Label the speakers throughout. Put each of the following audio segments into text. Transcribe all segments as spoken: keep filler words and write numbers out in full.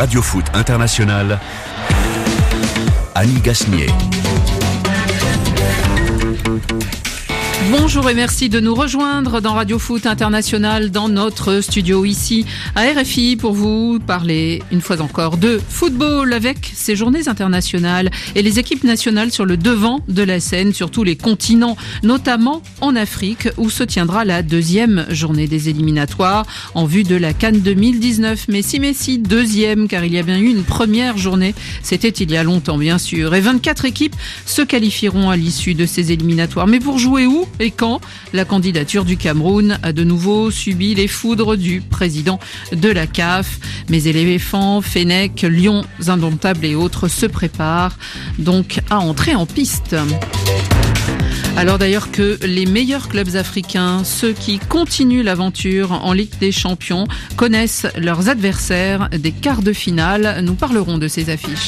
Speaker 1: Radio Foot International, Annie Gasnier.
Speaker 2: Bonjour et merci de nous rejoindre dans Radio Foot International, dans notre studio ici à R F I, pour vous parler une fois encore de football avec ces journées internationales et les équipes nationales sur le devant de la scène sur tous les continents, notamment en Afrique où se tiendra la deuxième journée des éliminatoires en vue de la CAN deux mille dix-neuf. Messi, Messi, deuxième, car il y a bien eu une première journée, c'était il y a longtemps bien sûr, et vingt-quatre équipes se qualifieront à l'issue de ces éliminatoires. Mais pour jouer où et quand? La candidature du Cameroun a de nouveau subi les foudres du président de la C A F. Mais éléphants, Fennec, Lions indomptables et autres se préparent donc à entrer en piste. Alors d'ailleurs que les meilleurs clubs africains, ceux qui continuent l'aventure en Ligue des Champions, connaissent leurs adversaires des quarts de finale. Nous parlerons de ces affiches.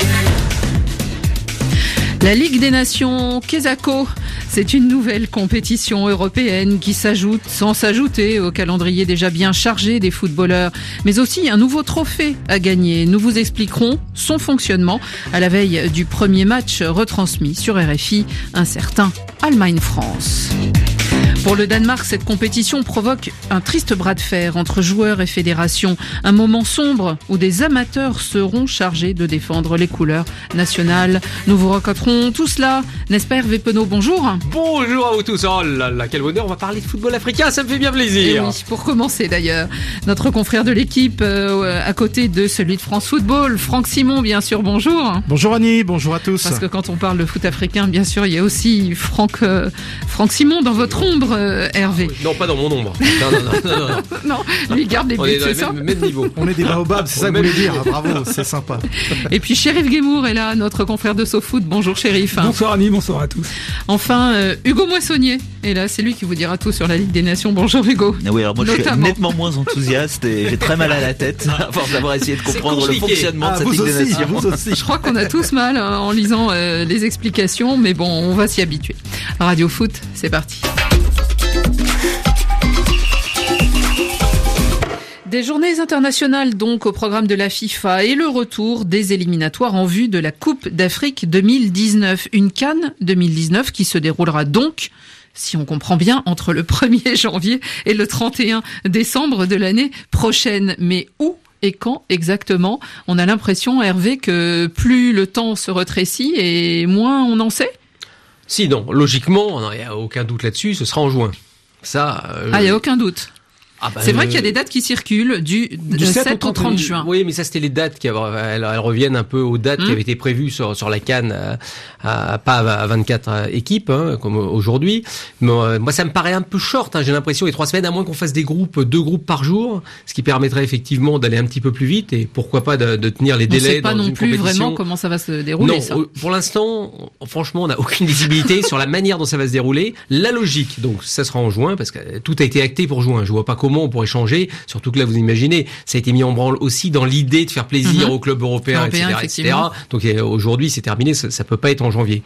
Speaker 2: La Ligue des Nations Kesako, c'est une nouvelle compétition européenne qui s'ajoute, sans s'ajouter, au calendrier déjà bien chargé des footballeurs, mais aussi un nouveau trophée à gagner. Nous vous expliquerons son fonctionnement à la veille du premier match retransmis sur R F I, un certain Allemagne-France. Pour le Danemark, cette compétition provoque un triste bras de fer entre joueurs et fédérations. Un moment sombre où des amateurs seront chargés de défendre les couleurs nationales. Nous vous raconterons tout cela, n'est-ce pas Hervé Penaud? Bonjour.
Speaker 3: Bonjour à vous tous. Oh là là, quel bonheur, on va parler de football africain, ça me fait bien plaisir.
Speaker 2: Et oui, pour commencer d'ailleurs, notre confrère de l'équipe, euh, à côté de celui de France Football, Franck Simon, bien sûr, bonjour.
Speaker 4: Bonjour Annie, bonjour à tous.
Speaker 2: Parce que quand on parle de foot africain, bien sûr, il y a aussi Franck, euh, Franck Simon dans votre ombre. Euh, Hervé.
Speaker 3: Non, pas dans mon ombre. Non, non, non, non, non.
Speaker 2: non lui garde les buts, c'est ça.
Speaker 3: On est dans le même niveau.
Speaker 4: On est des baobabs, c'est ça que vous voulez dire. Bravo, c'est sympa.
Speaker 2: Et puis Chérif Guémour est là, notre confrère de SoFoot. Bonjour Chérif.
Speaker 5: Bonsoir Annie, bonsoir à tous.
Speaker 2: Enfin, euh, Hugo Moissonnier est là, c'est lui qui vous dira tout sur la Ligue des Nations. Bonjour Hugo.
Speaker 6: Oui, alors moi
Speaker 2: Notamment.
Speaker 6: je suis nettement moins enthousiaste et j'ai très mal à la tête à force d'avoir essayé de comprendre le fonctionnement
Speaker 4: ah,
Speaker 6: de cette Ligue
Speaker 4: aussi,
Speaker 6: des Nations.
Speaker 4: Vous aussi.
Speaker 2: Je crois qu'on a tous mal hein, en lisant euh, les explications, mais bon, on va s'y habituer. Radio Foot, c'est parti. Des journées internationales donc au programme de la FIFA et le retour des éliminatoires en vue de la Coupe d'Afrique deux mille dix-neuf. Une CAN deux mille dix-neuf qui se déroulera donc, si on comprend bien, entre le premier janvier et le trente et un décembre de l'année prochaine. Mais où et quand exactement? On a l'impression, Hervé, que plus le temps se rétrécit et moins on en sait?
Speaker 3: Si, non, logiquement, il n'y a aucun doute là-dessus, ce sera en juin. Ça. Euh,
Speaker 2: ah, il n'y a aucun doute.
Speaker 3: Ah bah,
Speaker 2: c'est vrai
Speaker 3: euh,
Speaker 2: qu'il y a des dates qui circulent du, du sept au trente juin.
Speaker 3: Oui, mais ça c'était les dates qui avaient, elles, elles reviennent un peu aux dates mmh. qui avaient été prévues sur sur la CAN, à, à, pas à vingt-quatre équipes hein, comme aujourd'hui. Mais euh, moi ça me paraît un peu short. Hein, j'ai l'impression les trois semaines, à moins qu'on fasse des groupes, deux groupes par jour, ce qui permettrait effectivement d'aller un petit peu plus vite et pourquoi pas de, de tenir les délais.
Speaker 2: On sait pas
Speaker 3: dans
Speaker 2: non
Speaker 3: une
Speaker 2: plus
Speaker 3: compétition.
Speaker 2: Vraiment comment ça va se dérouler.
Speaker 3: Non,
Speaker 2: ça.
Speaker 3: pour l'instant, franchement, on n'a aucune visibilité sur la manière dont ça va se dérouler. La logique, donc ça sera en juin parce que tout a été acté pour juin. Je vois pas comment on pourrait changer. Surtout que là, vous imaginez, ça a été mis en branle aussi dans l'idée de faire plaisir mmh. aux clubs européens,
Speaker 2: Européen,
Speaker 3: et cetera, et cetera. Donc aujourd'hui, c'est terminé, ça, ça peut pas être en janvier.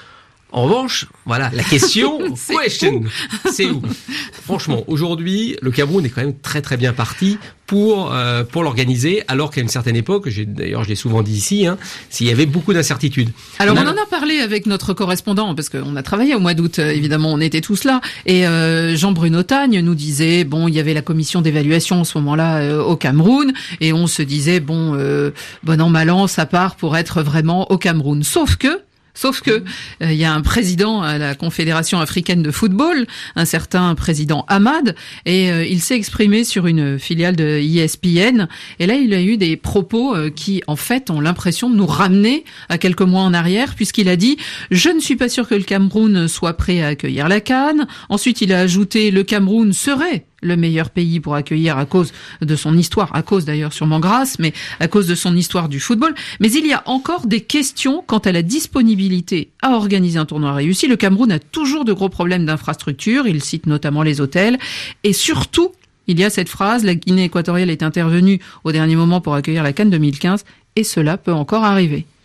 Speaker 3: En revanche, voilà, la question,
Speaker 2: c'est
Speaker 3: question,
Speaker 2: où
Speaker 3: c'est où? Franchement, aujourd'hui, le Cameroun est quand même très très bien parti pour euh, pour l'organiser, alors qu'à une certaine époque, j'ai d'ailleurs je l'ai souvent dit ici, hein, s'il y avait beaucoup d'incertitudes.
Speaker 2: Alors on,
Speaker 3: on,
Speaker 2: a... on en a parlé avec notre correspondant parce qu'on a travaillé au mois d'août, évidemment, on était tous là, et euh, Jean-Bruno Tagne nous disait bon, il y avait la commission d'évaluation en ce moment-là euh, au Cameroun, et on se disait bon, euh, bon an mal an, ça part pour être vraiment au Cameroun. Sauf que Sauf que il euh, y a un président à la Confédération africaine de football, un certain président Ahmad, et euh, il s'est exprimé sur une filiale de E S P N. Et là, il a eu des propos euh, qui, en fait, ont l'impression de nous ramener à quelques mois en arrière, puisqu'il a dit « Je ne suis pas sûr que le Cameroun soit prêt à accueillir la CAN ». Ensuite, il a ajouté « Le Cameroun serait le meilleur pays pour accueillir à cause de son histoire, à cause d'ailleurs sûrement grâce, mais à cause de son histoire du football. Mais il y a encore des questions quant à la disponibilité à organiser un tournoi réussi. Le Cameroun a toujours de gros problèmes d'infrastructure, il cite notamment les hôtels, et surtout, il y a cette phrase, la Guinée équatoriale est intervenue au dernier moment pour accueillir la CAN deux mille quinze, et cela peut encore arriver.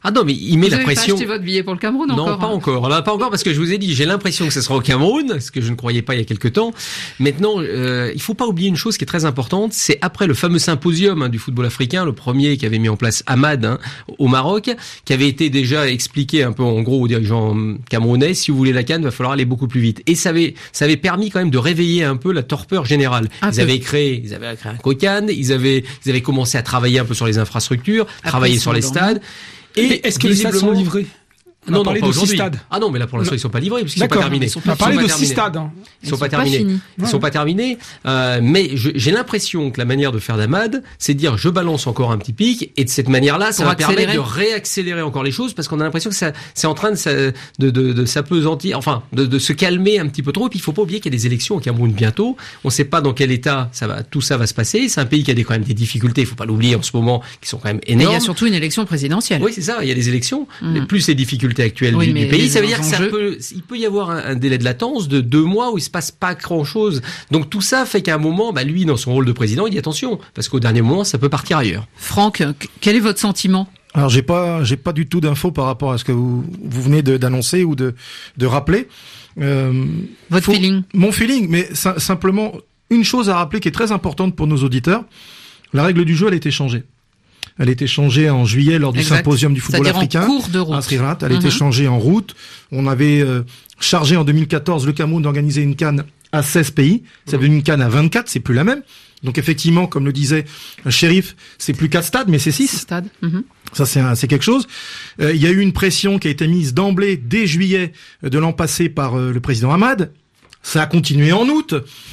Speaker 3: Ah non, mais il met
Speaker 2: vous
Speaker 3: la
Speaker 2: avez
Speaker 3: pression.
Speaker 2: Pas acheté votre billet pour le Cameroun
Speaker 3: non,
Speaker 2: encore
Speaker 3: pas
Speaker 2: hein.
Speaker 3: encore. Là, pas encore parce que je vous ai dit, j'ai l'impression que ce sera au Cameroun, ce que je ne croyais pas il y a quelque temps. Maintenant, euh, il faut pas oublier une chose qui est très importante, c'est après le fameux symposium hein, du football africain, le premier qu'avait mis en place Ahmad hein, au Maroc, qui avait été déjà expliqué un peu en gros aux dirigeants camerounais, si vous voulez la CAN, il va falloir aller beaucoup plus vite. Et ça avait, ça avait permis quand même de réveiller un peu la torpeur générale. Un ils peu. avaient créé, ils avaient créé un COCAN, ils avaient, ils avaient commencé à travailler un peu sur les infrastructures, après, travailler sur les stades.
Speaker 5: Et est-ce que les stades sont livrés? On
Speaker 3: non,
Speaker 5: a parlé
Speaker 3: non, pas
Speaker 5: de six stades.
Speaker 3: Ah non, mais là pour l'instant ils sont pas livrés parce qu'ils sont pas terminés.
Speaker 5: On a parlé de six stades.
Speaker 3: Hein. Ils, ils sont pas terminés. Pas ils ouais. sont pas terminés. Euh, mais je, j'ai l'impression que la manière de faire d'Ahmad, c'est de dire je balance encore un petit pic et de cette manière-là, ça pour va accélérer. permettre de réaccélérer encore les choses parce qu'on a l'impression que ça, c'est en train de, de, de, de, de s'apesantir, enfin de, de se calmer un petit peu trop. Et puis il faut pas oublier qu'il y a des élections au Cameroun bientôt. On sait pas dans quel état ça va, tout ça va se passer. C'est un pays qui a des, quand même des difficultés. Il faut pas l'oublier en ce moment, qui sont quand même énormes.
Speaker 2: Mais il y a surtout une élection présidentielle.
Speaker 3: Oui, c'est ça. Il y a des élections. Mmh. Plus les difficultés actuelles oui, du, du pays, ça veut dire que ça peut, il peut y avoir un, un délai de latence de deux mois où il se passe pas grand chose. Donc tout ça fait qu'à un moment, bah lui, dans son rôle de président, il dit attention, parce qu'au dernier moment, ça peut partir ailleurs.
Speaker 2: Franck, quel est votre sentiment?
Speaker 4: Alors j'ai pas, j'ai pas du tout d'infos par rapport à ce que vous, vous venez de, d'annoncer ou de, de rappeler.
Speaker 2: Euh, votre faut, feeling?
Speaker 4: Mon feeling, mais ça, simplement une chose à rappeler qui est très importante pour nos auditeurs. La règle du jeu, elle a été changée. Elle a été changée en juillet lors du exact. symposium du football
Speaker 2: C'est-à-dire
Speaker 4: africain.
Speaker 2: En cours de route.
Speaker 4: À Srirat. Elle a mm-hmm. été changée en route. On avait euh, chargé en deux mille quatorze le Cameroun d'organiser une CAN à seize pays. C'est devenu une CAN à vingt-quatre, c'est plus la même. Donc effectivement, comme le disait le shérif, c'est plus quatre stades, mais c'est six.
Speaker 2: Six stades. Mm-hmm.
Speaker 4: Ça, c'est, un, c'est quelque chose. Euh, il y a eu une pression qui a été mise d'emblée dès juillet de l'an passé par euh, le président Ahmad. Ça a continué en août.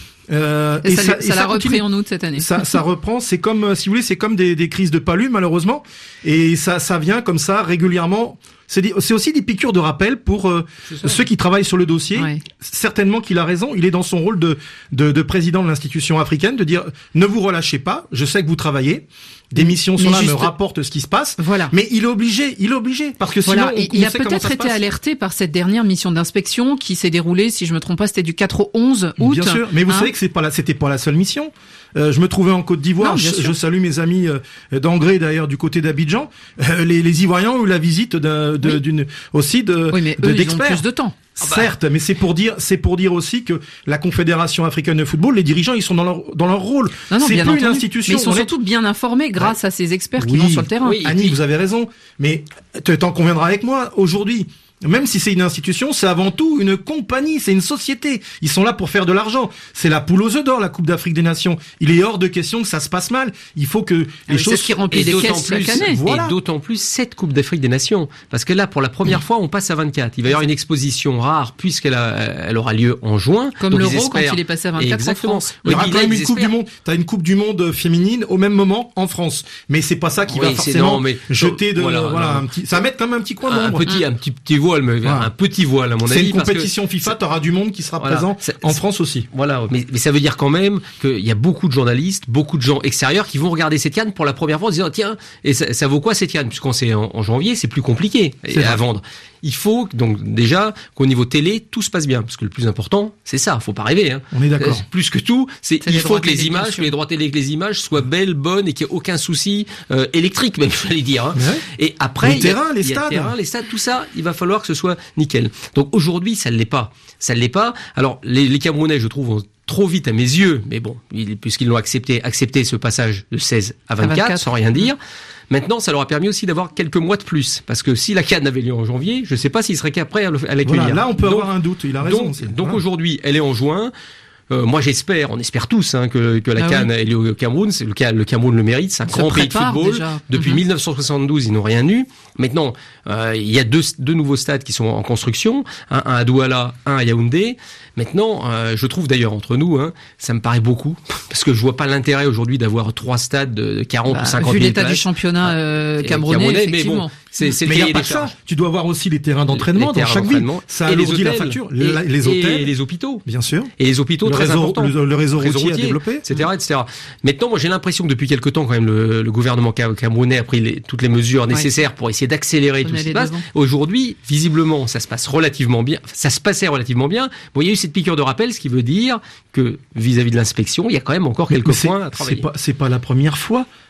Speaker 2: Euh, et, et ça, ça, et ça l'a repris en août cette année.
Speaker 4: Ça, ça reprend. C'est comme, si vous voulez, c'est comme des, des crises de palu malheureusement. Et ça, ça vient comme ça régulièrement. C'est, des, c'est aussi des piqûres de rappel pour euh, ceux qui travaillent sur le dossier. Ouais. Certainement qu'il a raison. Il est dans son rôle de, de, de président de l'institution africaine de dire ne vous relâchez pas. Je sais que vous travaillez. Des missions sont mais là, juste... me rapportent ce qui se passe.
Speaker 2: Voilà.
Speaker 4: Mais il est obligé, il est obligé, parce que sinon,
Speaker 2: voilà.
Speaker 4: on, on
Speaker 2: il a
Speaker 4: sait
Speaker 2: peut-être été alerté par cette dernière mission d'inspection qui s'est déroulée, si je me trompe pas, c'était du quatre au onze août.
Speaker 4: Bien sûr, mais vous hein savez que c'est pas la, c'était pas la seule mission. Euh, je me trouvais en Côte d'Ivoire. Non, je, je salue mes amis euh, d'Angré d'ailleurs du côté d'Abidjan. Euh, les, les Ivoiriens ont eu la visite de, de, oui. d'une aussi de,
Speaker 2: oui, mais
Speaker 4: de
Speaker 2: eux,
Speaker 4: d'experts.
Speaker 2: Ils ont plus de temps.
Speaker 4: Ah bah. Certes, mais c'est pour dire, c'est pour dire aussi que la Confédération africaine de football, les dirigeants, ils sont dans leur dans leur rôle.
Speaker 2: Non, non,
Speaker 4: c'est
Speaker 2: bien
Speaker 4: plus
Speaker 2: entendu.
Speaker 4: Une institution.
Speaker 2: Mais ils sont surtout est... bien informés grâce ouais. à ces experts qui
Speaker 4: oui.
Speaker 2: vont sur le terrain.
Speaker 4: Oui, Annie, vous avez raison. Mais t'en conviendras avec moi. Aujourd'hui, même si c'est une institution, c'est avant tout une compagnie, c'est une société. Ils sont là pour faire de l'argent. C'est la poule aux œufs d'or, la Coupe d'Afrique des Nations. Il est hors de question que ça se passe mal. Il faut que les
Speaker 2: ah
Speaker 4: choses...
Speaker 2: C'est ce qui remplit les caisses chaque année.
Speaker 3: Voilà. Et d'autant plus cette Coupe d'Afrique des Nations. Parce que là, pour la première mmh. fois, on passe à vingt-quatre. Il va y avoir une exposition rare puisqu'elle a, elle aura lieu en juin.
Speaker 2: Comme l'Euro espèrent... quand il est passé à vingt-quatre
Speaker 3: Exactement.
Speaker 2: en France.
Speaker 4: Il y aura quand même une Coupe du Monde. T'as une Coupe du Monde féminine au même moment en France. Mais c'est pas ça qui
Speaker 3: oui,
Speaker 4: va forcément
Speaker 3: non, mais...
Speaker 4: jeter de... Voilà, voilà un petit... Ça va mettre quand même un petit coin d'ombre.
Speaker 3: Un petit, un petit, petit voile, mais un petit petit voile à mon avis.
Speaker 4: C'est une compétition parce que FIFA, t'auras du monde qui sera voilà, présent c'est, en France aussi.
Speaker 3: Voilà, mais, mais ça veut dire quand même qu'il y a beaucoup de journalistes, beaucoup de gens extérieurs qui vont regarder cette CAN pour la première fois en disant tiens, et ça, ça vaut quoi cette CAN? Puisqu'on sait en, en janvier, c'est plus compliqué c'est à vrai. vendre. Il faut donc déjà qu'au niveau télé tout se passe bien, parce que le plus important c'est ça. Faut pas rêver. Hein.
Speaker 4: On est d'accord.
Speaker 3: Plus que tout, c'est, c'est il faut que les images, que les droits télé, que les images soient belles, bonnes et qu'il n'y ait aucun souci euh, électrique, même je vais dire. Hein. Ouais. Et après,
Speaker 4: les terrains, les stades,
Speaker 3: le terrain, les stades, tout ça, il va falloir que ce soit nickel. Donc aujourd'hui, ça ne l'est pas. Ça ne l'est pas. Alors les, les Camerounais, je trouve, ont trop vite à mes yeux, mais bon, puisqu'ils l'ont accepté, accepté ce passage de seize à vingt-quatre, vingt-quatre. Sans rien dire. Maintenant, ça leur a permis aussi d'avoir quelques mois de plus. Parce que si la CAN avait lieu en janvier, je ne sais pas s'ils seraient prêts à l'accueillir.
Speaker 4: Voilà, là, on peut donc, avoir un doute. Il a raison.
Speaker 3: Donc,
Speaker 4: aussi.
Speaker 3: donc
Speaker 4: voilà.
Speaker 3: Aujourd'hui, elle est en juin. Euh, moi, j'espère, on espère tous hein, que, que la ah CAN oui. ait lieu au Cameroun. C'est le, cas, le Cameroun le mérite. C'est un grand pays de football.
Speaker 2: Déjà.
Speaker 3: Depuis mm-hmm. dix-neuf cent soixante-douze, ils n'ont rien eu. Maintenant, euh, il y a deux, deux nouveaux stades qui sont en construction. Un, un à Douala, un à Yaoundé. Maintenant, euh, je trouve d'ailleurs entre nous, hein, ça me paraît beaucoup, parce que je vois pas l'intérêt aujourd'hui d'avoir trois stades de quarante
Speaker 2: bah,
Speaker 3: ou cinquante
Speaker 2: mille
Speaker 3: places.
Speaker 2: Vu l'état du championnat euh, camerounais, camerounais, effectivement.
Speaker 3: Mais bon, c'est, c'est
Speaker 4: mais
Speaker 3: le
Speaker 4: il n'y a pas
Speaker 3: des
Speaker 4: que ça. Tu dois avoir aussi les terrains d'entraînement les dans chaque ville. Ça alourdit la facture.
Speaker 3: Et,
Speaker 4: les, les hôtels,
Speaker 3: et les hôpitaux,
Speaker 4: bien sûr.
Speaker 3: Et les hôpitaux
Speaker 4: le
Speaker 3: très
Speaker 4: réseau,
Speaker 3: importants.
Speaker 4: Le, le réseau,
Speaker 3: réseau
Speaker 4: routier,
Speaker 3: routier
Speaker 4: à développer,
Speaker 3: et cetera, et cetera. Maintenant, moi, j'ai l'impression que depuis quelque temps, quand même, le, le gouvernement camerounais a pris les, toutes les mesures nécessaires ouais. pour essayer d'accélérer tout ce qui se passe. Aujourd'hui, visiblement, ça se passe relativement bien. Ça se passait relativement bien. Bon, il y a eu cette piqûre de rappel, ce qui veut dire que vis-à-vis de l'inspection, il y a quand même encore quelques points à travailler.
Speaker 4: C'est pas, c'est pas la première fois.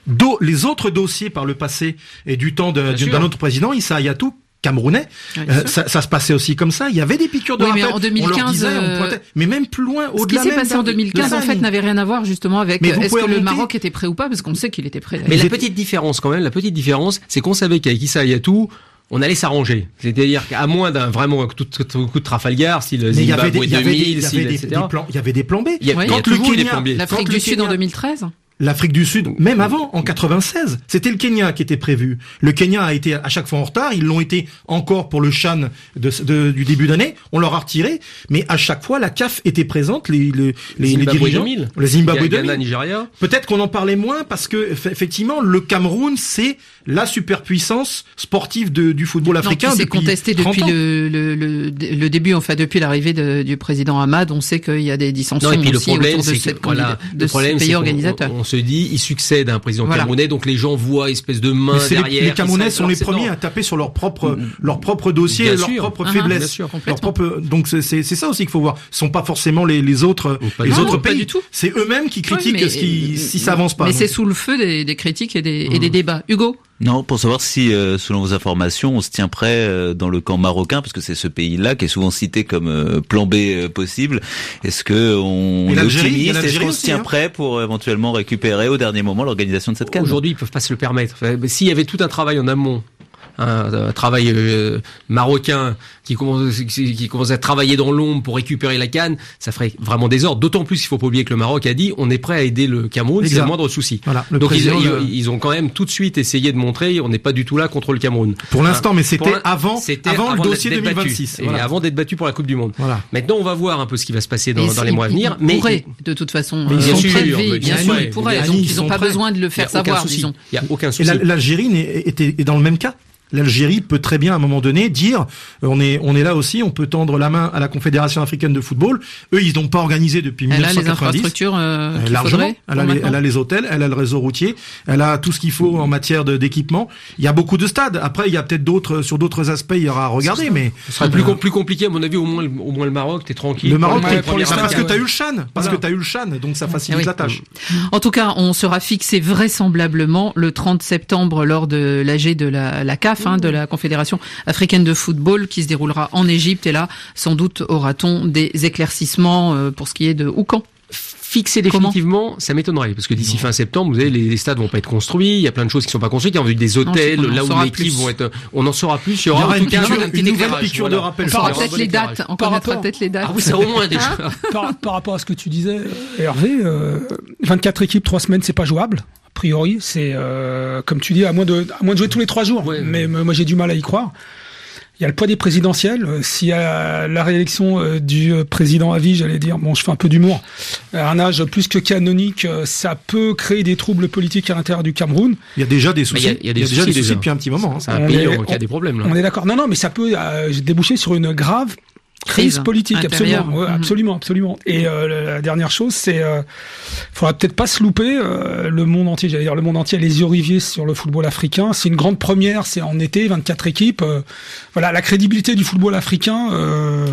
Speaker 4: do, les autres dossiers par le passé et du temps de, d'un autre président, Issa Hayatou, camerounais, oui, euh, ça, ça se passait aussi comme ça. Il y avait des piqûres de
Speaker 2: oui,
Speaker 4: rappel.
Speaker 2: Mais en deux mille quinze,
Speaker 4: on leur disait, on pointait, mais même plus loin, au-delà.
Speaker 2: Ce qui s'est passé en deux mille quinze, en fait, n'avait rien à voir justement avec est-ce que
Speaker 4: remonter...
Speaker 2: le Maroc était prêt ou pas, parce qu'on sait qu'il était prêt.
Speaker 3: Mais la petite différence, quand même, la petite différence, c'est qu'on savait qu'avec Issa Hayatou, on allait s'arranger. C'est-à-dire qu'à moins d'un vraiment coup de, coup de Trafalgar, si le Zimbabwe deux mille, si, et cetera.
Speaker 4: Il y avait des plans B.
Speaker 3: Il y a,
Speaker 2: oui,
Speaker 3: quand
Speaker 2: il y a
Speaker 3: le Kenya,
Speaker 2: l'Afrique du Sud en deux mille treize.
Speaker 4: L'Afrique du Sud, même avant, en quatre-vingt-seize, c'était le Kenya qui était prévu. Le Kenya a été à chaque fois en retard, ils l'ont été encore pour le CHAN de, de, du début d'année, on leur a retiré, mais à chaque fois, la C A F était présente, les, les, les, les dirigeants. deux mille. Le Zimbabwe deux mille.
Speaker 3: Nigeria.
Speaker 4: Peut-être qu'on en parlait moins parce que, effectivement, le Cameroun, c'est la superpuissance sportive de, du football africain.
Speaker 2: Non, c'est contesté depuis le, le, le, le début, enfin, depuis l'arrivée de, du président Hamad, on sait qu'il y a des dissensions
Speaker 3: non, et puis
Speaker 2: aussi
Speaker 3: le problème,
Speaker 2: autour de,
Speaker 3: c'est
Speaker 2: cette
Speaker 3: que, voilà,
Speaker 2: de ce pays organisateur.
Speaker 3: On, on se dit, il succède à un président voilà. camerounais, donc les gens voient espèce de main derrière.
Speaker 4: Les, les Camerounais sont les premiers à taper sur leur propre, mmh. leur propre dossier,
Speaker 3: bien
Speaker 4: leur
Speaker 3: sûr.
Speaker 4: propre
Speaker 3: Ah,
Speaker 4: faiblesse.
Speaker 3: Sûr,
Speaker 4: leur propre, donc c'est, c'est, c'est ça aussi qu'il faut voir. Ce sont pas forcément les, les autres, les
Speaker 2: non,
Speaker 4: autres
Speaker 2: non,
Speaker 4: pays.
Speaker 2: Du tout.
Speaker 4: C'est eux-mêmes qui critiquent
Speaker 2: ouais, mais,
Speaker 4: ce qui, si ça avance pas.
Speaker 2: Mais
Speaker 4: donc.
Speaker 2: c'est sous le feu des, des critiques et des, mmh. et des débats. Hugo?
Speaker 6: Non, pour savoir si, euh, selon vos informations, on se tient prêt euh, dans le camp marocain, parce que c'est ce pays-là qui est souvent cité comme euh, plan B euh, possible. Est-ce que on est optimiste? Est-ce qu'on se tient hein. prêt pour euh, éventuellement récupérer au dernier moment l'organisation de cette CAN?
Speaker 3: Aujourd'hui, ils peuvent pas se le permettre. S'il y avait tout un travail en amont, un, un travail euh, marocain qui commence, qui, qui commence à travailler dans l'ombre pour récupérer la CAN, ça ferait vraiment désordre. D'autant plus, il faut pas oublier que le Maroc a dit on est prêt à aider le Cameroun, c'est le moindre souci.
Speaker 4: Voilà, le
Speaker 3: Donc ils,
Speaker 4: le...
Speaker 3: ils, ils ont quand même tout de suite essayé de montrer on n'est pas du tout là contre le Cameroun.
Speaker 4: Pour l'instant, hein, mais c'était
Speaker 3: pour
Speaker 4: avant,
Speaker 3: c'était
Speaker 4: avant, avant le dossier
Speaker 3: deux mille
Speaker 4: vingt-six.
Speaker 3: Et voilà. avant d'être battu pour la Coupe du Monde.
Speaker 4: Voilà.
Speaker 3: Maintenant, on va voir un peu ce qui va se passer dans, dans les mois à venir.
Speaker 2: Mais
Speaker 3: mais
Speaker 2: pourraient, de toute façon,
Speaker 3: mais
Speaker 2: bien
Speaker 3: sûr,
Speaker 2: prélever, bien sûr, ils pourraient. Donc ils n'ont pas
Speaker 4: prêts.
Speaker 2: besoin de le faire savoir, disons.
Speaker 3: Il y a aucun souci.
Speaker 4: Et l'Algérie est dans le même cas. L'Algérie peut très bien à un moment donné dire on est on est là aussi, on peut tendre la main à la Confédération africaine de football. Eux, ils n'ont pas organisé depuis
Speaker 2: elle
Speaker 4: mille neuf cent quatre-vingt-dix.
Speaker 2: Elle a les infrastructures euh, qu'il
Speaker 4: largement. Elle a, les, elle a les hôtels, elle a le réseau routier, elle a tout ce qu'il faut en matière de, d'équipement. Il y a beaucoup de stades. Après, il y a peut-être d'autres sur d'autres aspects, il y aura à regarder, mais
Speaker 3: ce sera plus, plus compliqué à mon avis. Au moins, au moins le Maroc, t'es tranquille.
Speaker 4: Le Maroc,
Speaker 3: t'es
Speaker 4: pour les
Speaker 3: stades,
Speaker 4: parce que t'as eu le CHAN, parce
Speaker 3: voilà.
Speaker 4: que t'as eu le CHAN, donc ça facilite
Speaker 2: oui.
Speaker 4: la tâche.
Speaker 2: En tout cas, on sera fixé vraisemblablement le trente septembre lors de l'A G de la, la C A F, hein, de la Confédération africaine de football, qui se déroulera en Égypte. Et là, sans doute aura-t-on des éclaircissements pour ce qui est de Oucan.
Speaker 3: Fixé définitivement, Comment ça m'étonnerait, parce que d'ici fin septembre, vous savez, les, les stades vont pas être construits, il y a plein de choses qui sont pas construites, il y a des hôtels, non, là où les équipes vont être, on en saura plus, il y aura, il y aura en tout cas
Speaker 4: une, une, une nouvelle piqûre voilà. de rappel.
Speaker 2: On saura peut-être les dates, on connaîtra peut-être les dates.
Speaker 3: Ah oui, c'est au moins déjà.
Speaker 5: par, par rapport à ce que tu disais, Hervé, euh, vingt-quatre équipes, trois semaines, c'est pas jouable. A priori, c'est, euh, comme tu dis, à moins de, à moins de jouer tous les trois jours. Ouais, mais, mais moi, j'ai du mal à y croire. Il y a le poids des présidentielles. S'il y a la réélection du président à vie, j'allais dire, bon, je fais un peu d'humour, à un âge plus que canonique, ça peut créer des troubles politiques à l'intérieur du Cameroun.
Speaker 4: Il y a déjà des soucis.
Speaker 3: Il y a, il y a, des,
Speaker 4: il y a
Speaker 3: soucis
Speaker 4: déjà des
Speaker 3: déjà.
Speaker 4: soucis depuis un petit moment. Hein.
Speaker 3: C'est un on pays est, qui a des problèmes. Là.
Speaker 5: On est d'accord. Non, non, mais ça peut euh, déboucher sur une grave crise politique, absolument, ouais, mmh. absolument, absolument. Et euh, la dernière chose, c'est, euh, faudra peut-être pas se louper. Euh, le monde entier, j'allais dire, le monde entier, les yeux rivés sur le football africain. C'est une grande première. C'est en été, vingt-quatre équipes. Euh, voilà, la crédibilité du football africain euh,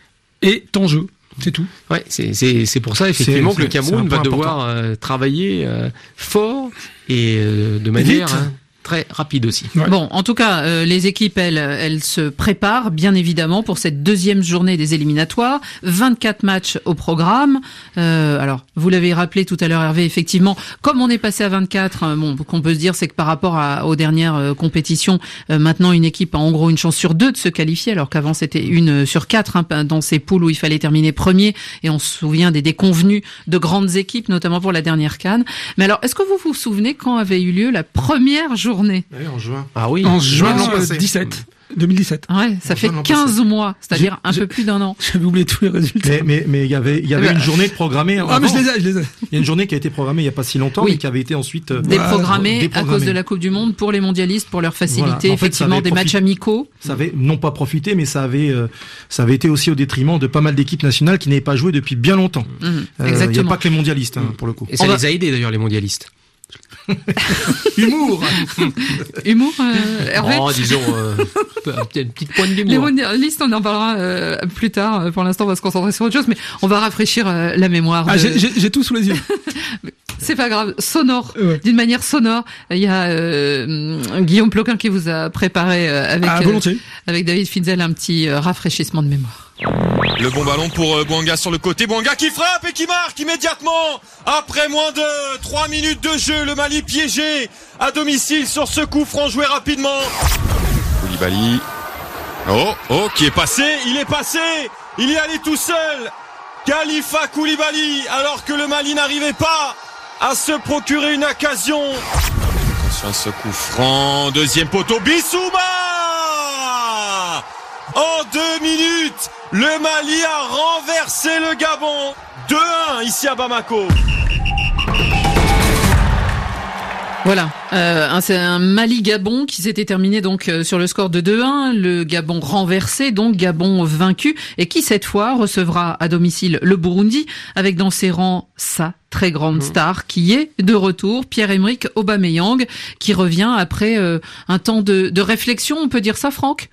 Speaker 5: est en jeu. C'est tout.
Speaker 3: Ouais, c'est c'est c'est pour ça effectivement c'est, que le Cameroun va devoir euh, travailler euh, fort et euh, de manière. Hein, très rapide aussi.
Speaker 2: Ouais. Bon, en tout cas, euh, les équipes, elles, elles se préparent bien évidemment pour cette deuxième journée des éliminatoires. vingt-quatre matchs au programme. Euh, alors, vous l'avez rappelé tout à l'heure, Hervé, effectivement, comme on est passé à vingt-quatre, euh, bon, qu'on peut se dire, c'est que par rapport à, aux dernières euh, compétitions, euh, maintenant une équipe a en gros une chance sur deux de se qualifier, alors qu'avant c'était une sur quatre hein, dans ces poules où il fallait terminer premier. Et on se souvient des déconvenus de grandes équipes, notamment pour la dernière CAN. Mais alors, est-ce que vous vous souvenez quand avait eu lieu la première journée?
Speaker 4: Oui, en juin.
Speaker 3: Ah oui.
Speaker 5: En juin euh, dix-sept. deux mille dix-sept.
Speaker 2: Ouais, ça en fait quinze mois, c'est-à-dire j'ai, un peu plus d'un an.
Speaker 5: J'avais oublié tous les résultats.
Speaker 4: Mais, mais, mais il y avait, il y avait bah, une journée programmée.
Speaker 5: Ah, avant. mais je les ai, je les ai.
Speaker 4: Il y a une journée qui a été programmée il y a pas si longtemps, oui. mais qui avait été ensuite, euh,
Speaker 2: déprogrammée, déprogrammée à cause de la Coupe du Monde pour les mondialistes, pour leur faciliter, voilà. en fait, effectivement, des profité, matchs amicaux.
Speaker 4: Ça avait, non pas profité, mais ça avait, euh, ça avait été aussi au détriment de pas mal d'équipes nationales qui n'avaient pas joué depuis bien longtemps. Mmh, euh,
Speaker 2: exactement.
Speaker 4: Il n'y a pas que les mondialistes, hein, pour le coup.
Speaker 3: Et ça On les va... a aidés d'ailleurs, les mondialistes.
Speaker 4: Humour
Speaker 2: Humour, euh, Hervé
Speaker 3: Oh, disons, euh, une petite pointe d'humour.
Speaker 2: Les mondialistes, on en parlera euh, plus tard. Pour l'instant, on va se concentrer sur autre chose, mais on va rafraîchir euh, la mémoire.
Speaker 5: Ah,
Speaker 2: de...
Speaker 5: j'ai, j'ai, j'ai tout sous les yeux.
Speaker 2: C'est pas grave, sonore,
Speaker 5: ouais.
Speaker 2: d'une manière sonore. Il y a euh, Guillaume Ploquin qui vous a préparé euh, avec
Speaker 5: ah, volontiers.
Speaker 2: Euh, avec David Finzel un petit euh, rafraîchissement de mémoire.
Speaker 7: Le bon ballon pour euh, Bouanga sur le côté, Bouanga qui frappe et qui marque immédiatement après moins de trois minutes de jeu. Le Mali piégé à domicile sur ce coup franc joué rapidement. Koulibaly, oh oh, qui est passé, il est passé, il y allait tout seul. Khalifa Koulibaly, alors que le Mali n'arrivait pas à se procurer une occasion. Attention à ce coup franc, deuxième poteau, Bissouma. En deux minutes, le Mali a renversé le Gabon. deux un ici à Bamako.
Speaker 2: Voilà, euh, c'est un Mali-Gabon qui s'était terminé donc euh, sur le score de deux un, le Gabon renversé, donc Gabon vaincu, et qui cette fois recevra à domicile le Burundi, avec dans ses rangs sa très grande mmh. star qui est de retour, Pierre-Emerick Aubameyang, qui revient après euh, un temps de, de réflexion, on peut dire ça, Franck?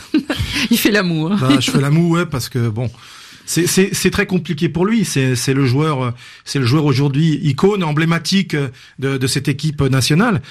Speaker 2: Il fait la moue. Hein.
Speaker 4: Bah, je fais la moue, ouais, parce que bon... C'est, c'est, c'est très compliqué pour lui. C'est, c'est le joueur, c'est le joueur aujourd'hui icône, emblématique de, de cette équipe nationale.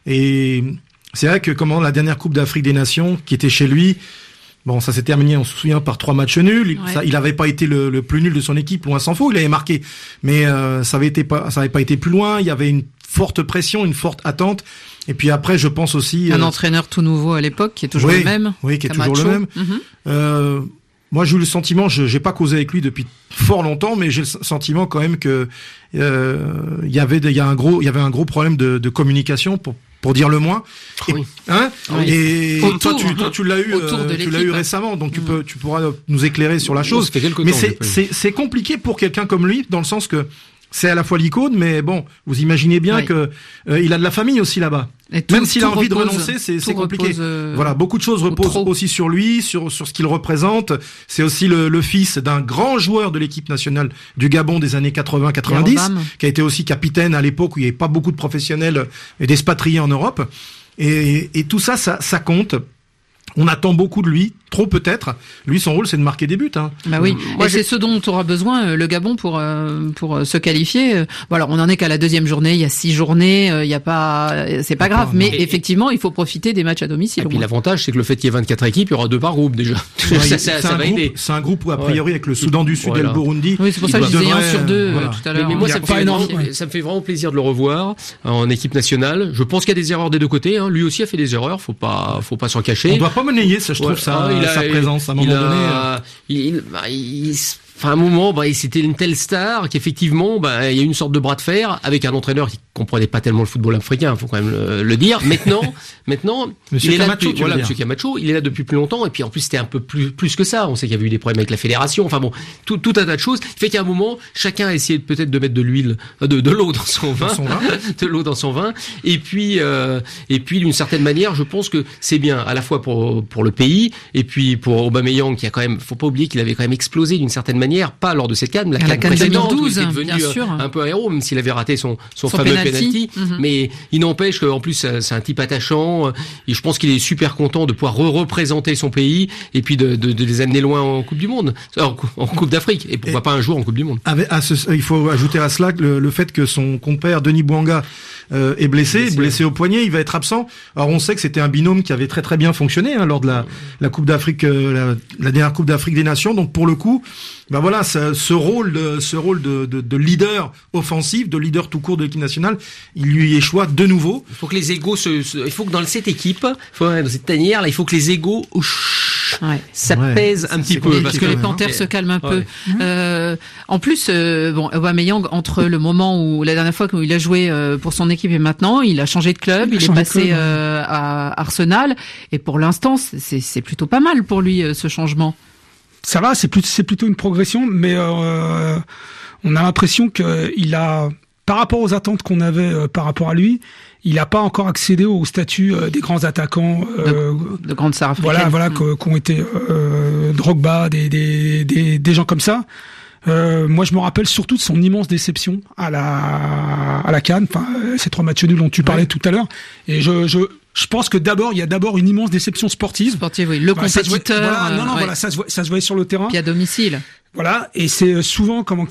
Speaker 4: Et c'est vrai que comment la dernière Coupe d'Afrique des Nations, qui était chez lui, bon, ça s'est terminé, on se souvient, par trois matchs nuls. Il,
Speaker 2: ouais.
Speaker 4: ça, il avait pas été le, le plus nul de son équipe, loin s'en faut. Il avait marqué, mais euh, ça avait été pas, ça avait pas été plus loin. Il y avait une forte pression, une forte attente. Et puis après, je pense aussi
Speaker 2: un
Speaker 4: euh,
Speaker 2: entraîneur tout nouveau à l'époque, qui est toujours
Speaker 4: oui,
Speaker 2: le même.
Speaker 4: Oui, qui est
Speaker 2: Camacho.
Speaker 4: toujours le même.
Speaker 2: Mm-hmm.
Speaker 4: Euh, Moi, j'ai eu le sentiment, je j'ai pas causé avec lui depuis fort longtemps, mais j'ai le sentiment quand même que euh, il y avait il y a un gros il y avait un gros problème de, de communication pour pour dire le moins. Et,
Speaker 3: oui.
Speaker 4: Hein
Speaker 2: oui.
Speaker 4: Et
Speaker 2: autour,
Speaker 4: toi, tu, toi, tu l'as eu, euh, tu l'as eu récemment, donc tu
Speaker 2: mmh.
Speaker 4: peux tu pourras nous éclairer sur la chose. Mais c'est c'est c'est compliqué pour quelqu'un comme lui, dans le sens que c'est à la fois l'icône, mais bon, vous imaginez bien oui. que euh, il a de la famille aussi là-bas.
Speaker 2: Tout,
Speaker 4: Même s'il a envie
Speaker 2: repose,
Speaker 4: de renoncer, c'est, c'est compliqué.
Speaker 2: Repose, euh,
Speaker 4: voilà, beaucoup de choses reposent aussi sur lui, sur sur ce qu'il représente. C'est aussi le, le fils d'un grand joueur de l'équipe nationale du Gabon des années quatre-vingts quatre-vingt-dix, qui a été aussi capitaine à l'époque où il n'y avait pas beaucoup de professionnels et d'expatriés en Europe. Et, et tout ça, ça, ça compte. On attend beaucoup de lui, trop peut-être. Lui, son rôle, c'est de marquer des buts. Hein.
Speaker 2: Bah oui, Moi, et j'ai... c'est ce dont aura besoin le Gabon pour euh, pour se qualifier. Voilà, on en est qu'à la deuxième journée. Il y a six journées. Il y a pas, c'est pas grave. Mais et, effectivement, il faut profiter des matchs à domicile.
Speaker 3: Et puis l'avantage, c'est que le fait qu'il y ait vingt-quatre équipes, il y aura deux par groupe déjà.
Speaker 4: Ouais, ça, ça, ça va aider. C'est un groupe où a priori avec le Soudan du Sud voilà. et le Burundi.
Speaker 2: Oui, c'est pour ça que je disais un sur deux voilà. tout à l'heure.
Speaker 3: Mais, mais moi, ça me, fait énorme, ça me fait vraiment plaisir de le revoir en équipe nationale. Je pense qu'il y a des erreurs des deux côtés. Hein. Lui aussi a fait des erreurs. Faut pas, faut pas s'en cacher.
Speaker 4: On doit pas monnayer ça, je trouve. Ça,
Speaker 3: il a,
Speaker 4: sa présence à un moment
Speaker 3: il a,
Speaker 4: donné.
Speaker 3: Euh... Il, il, bah, il, enfin, à un moment, bah, c'était une telle star qu'effectivement, bah, il y a une sorte de bras de fer avec un entraîneur qui comprenait pas tellement le football africain, faut quand même le, le dire. Maintenant, maintenant,
Speaker 4: Monsieur
Speaker 3: il est
Speaker 4: Camacho,
Speaker 3: là depuis, voilà, Monsieur Camacho, il est là depuis plus longtemps, et puis en plus c'était un peu plus plus que ça. On sait qu'il y avait eu des problèmes avec la fédération. Enfin bon, tout, tout un tas de choses. Il fait qu'à un moment, chacun a essayé peut-être de mettre de l'huile, de, de l'eau dans son vin,
Speaker 4: dans son vin.
Speaker 3: de l'eau dans son vin. Et puis, euh, et puis d'une certaine manière, je pense que c'est bien à la fois pour pour le pays, et puis pour Aubameyang qui a quand même, faut pas oublier qu'il avait quand même explosé d'une certaine manière, pas lors de cette CAN, la CAN précédente, deux mille douze, où il était devenu un peu un héros, même s'il avait raté son son, son fameux penalty. Mm-hmm. Mais il n'empêche qu'en plus c'est un type attachant et je pense qu'il est super content de pouvoir re-représenter son pays et puis de, de, de les amener loin en Coupe du Monde, en, en Coupe d'Afrique et pourquoi et pas un jour en Coupe du Monde.
Speaker 4: Avec, à ce, il faut ajouter à cela le, le fait que son compère Denis Bouanga euh, est blessé, blessé, blessé au poignet, il va être absent. Alors on sait que c'était un binôme qui avait très très bien fonctionné hein, lors de la, la Coupe d'Afrique, euh, la, la dernière Coupe d'Afrique des Nations. Donc pour le coup, ben voilà, ce, ce rôle, de, ce rôle de, de, de leader offensif, de leader tout court de l'équipe nationale, il lui échoue de nouveau.
Speaker 3: Il faut que les égos se, se il faut que dans cette équipe, faut, dans cette tanière là, il faut que les égos ouais. ça ouais, pèse un petit peu
Speaker 2: parce que les panthères hein. se calment un ouais. peu. Euh, en plus, euh, bon, Aubameyang entre le moment où la dernière fois où il a joué euh, pour son équipe et maintenant, il a changé de club, il, il est passé club, euh, ouais. à Arsenal et pour l'instant, c'est, c'est plutôt pas mal pour lui euh, ce changement.
Speaker 5: Ça va, c'est plus, c'est plutôt une progression, mais euh, on a l'impression que il a, par rapport aux attentes qu'on avait euh, par rapport à lui, il n'a pas encore accédé au statut euh, des grands attaquants, euh,
Speaker 2: de, de grandes stars africaines.
Speaker 5: Voilà, voilà, mmh. qui ont été euh, Drogba, des, des, des, des gens comme ça. Euh, moi, je me rappelle surtout de son immense déception à la à la CAN, enfin ces trois matchs nuls dont tu parlais ouais. tout à l'heure. Et je je je pense que d'abord il y a d'abord une immense déception sportive.
Speaker 2: Sportive, oui. Le voilà, compétiteur.
Speaker 5: Voilà, non, non,
Speaker 2: ouais.
Speaker 5: voilà, ça se voit, ça se voyait sur le terrain.
Speaker 2: Puis à domicile.
Speaker 5: Voilà, et c'est souvent comment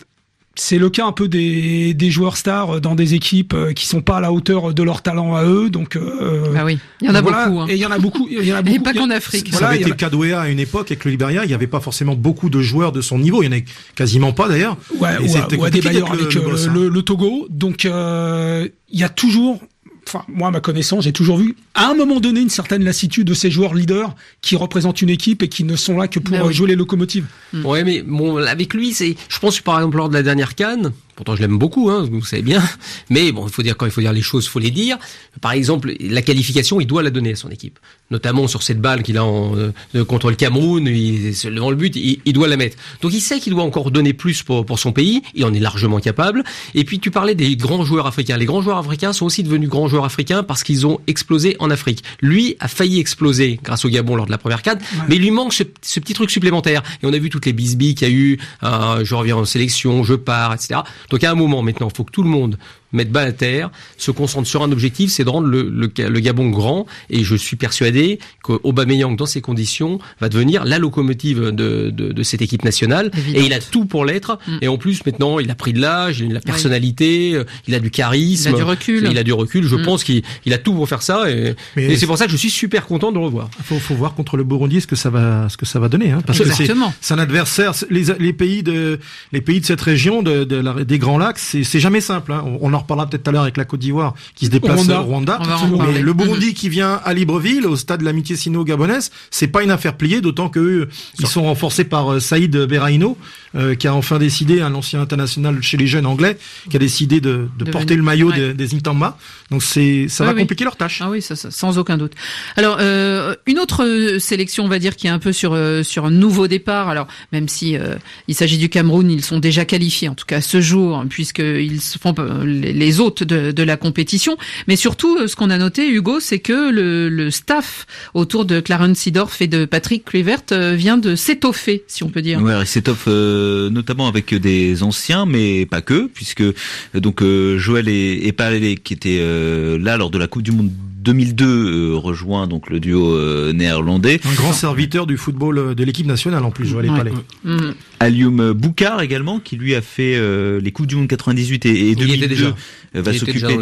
Speaker 5: c'est le cas un peu des, des joueurs stars dans des équipes qui sont pas à la hauteur de leur talent à eux. Donc, euh,
Speaker 2: bah oui, il y en a
Speaker 5: voilà.
Speaker 2: beaucoup. Hein.
Speaker 5: Et il y en a beaucoup. Il y en a beaucoup.
Speaker 2: Et pas qu'en Afrique.
Speaker 4: Ça avait été le cas d'Ouéa à une époque avec le Libéria. Il n'y avait pas forcément beaucoup de joueurs de son niveau. Il y en avait quasiment pas d'ailleurs.
Speaker 5: Ouais,
Speaker 4: et
Speaker 5: ou, ou à des bailleurs avec le, le, le, le Togo. Donc, euh, il y a toujours. Enfin, moi, à ma connaissance, j'ai toujours vu, à un moment donné, une certaine lassitude de ces joueurs leaders qui représentent une équipe et qui ne sont là que pour oui. jouer les locomotives.
Speaker 3: Mmh. Ouais, mais bon, avec lui, c'est, je pense que par exemple, lors de la dernière CAN, pourtant je l'aime beaucoup, hein, vous savez bien, mais bon, il faut dire, quand il faut dire les choses, il faut les dire. Par exemple, la qualification, il doit la donner à son équipe. Notamment sur cette balle qu'il a en, euh, contre le Cameroun, il, devant le but, il, il doit la mettre. Donc il sait qu'il doit encore donner plus pour, pour son pays, il en est largement capable. Et puis tu parlais des grands joueurs africains. Les grands joueurs africains sont aussi devenus grands joueurs africains parce qu'ils ont explosé en Afrique. Lui a failli exploser grâce au Gabon lors de la première CAN, ouais. mais il lui manque ce, ce petit truc supplémentaire. Et on a vu toutes les bisbilles qu'il y a eu, euh, je reviens en sélection, je pars, et cetera. Donc à un moment maintenant, il faut que tout le monde mette bas à terre, se concentre sur un objectif, c'est de rendre le, le, le Gabon grand. Et je suis persuadé qu'Aubameyang, dans ces conditions, va devenir la locomotive de, de, de cette équipe nationale. Évidemment. Et il a tout pour l'être. Mm. Et en plus, maintenant, il a pris de l'âge, il a de la personnalité, oui. il a du charisme.
Speaker 2: Il a du recul.
Speaker 3: Il a du recul. Je mm. pense qu'il il a tout pour faire ça. Et, et c'est pour ça que je suis super content de le revoir.
Speaker 4: Il faut, faut voir contre le Burundi ce que ça va, ce que ça va donner. Hein, parce
Speaker 2: Exactement.
Speaker 4: que c'est un adversaire. Les, les pays de, les pays de cette région, de, de la, des Grands Lacs, c'est, c'est jamais simple. Hein. On, on en reparlera peut-être tout à l'heure avec la Côte d'Ivoire qui se déplace Rwanda. au Rwanda. Mais le Burundi mmh. qui vient à Libreville, au stade de l'amitié sino-gabonaise, c'est pas une affaire pliée, d'autant que ils sont renforcés par Saïd Berahino, euh, qui a enfin décidé, un ancien international chez les jeunes anglais, qui a décidé de, de, de porter venir. le maillot ouais. des, des Intamba. Donc c'est, ça oui, va oui. compliquer leur tâche.
Speaker 2: Ah oui, ça, ça, sans aucun doute. Alors euh, une autre sélection, on va dire, qui est un peu sur euh, sur un nouveau départ. Alors même si euh, il s'agit du Cameroun, ils sont déjà qualifiés, en tout cas à ce jour, hein, puisqu'ils font euh, les, les autres de, de la compétition. Mais surtout, ce qu'on a noté, Hugo, c'est que le, le staff autour de Clarence Seedorf et de Patrick Kluivert vient de s'étoffer, si on peut dire.
Speaker 6: Ouais, il s'étoffe euh, notamment avec des anciens, mais pas que, puisque donc euh, Joël et, et Palais qui étaient euh, là lors de la Coupe du Monde deux mille deux euh, rejoint donc le duo euh, néerlandais.
Speaker 4: Un grand serviteur du football de l'équipe nationale en plus, Joël ouais. Palais.
Speaker 6: Mmh. Alioum Boukar également, qui lui a fait euh, les Coupes du Monde quatre-vingt-dix-huit et, et deux mille deux, déjà. va il s'occuper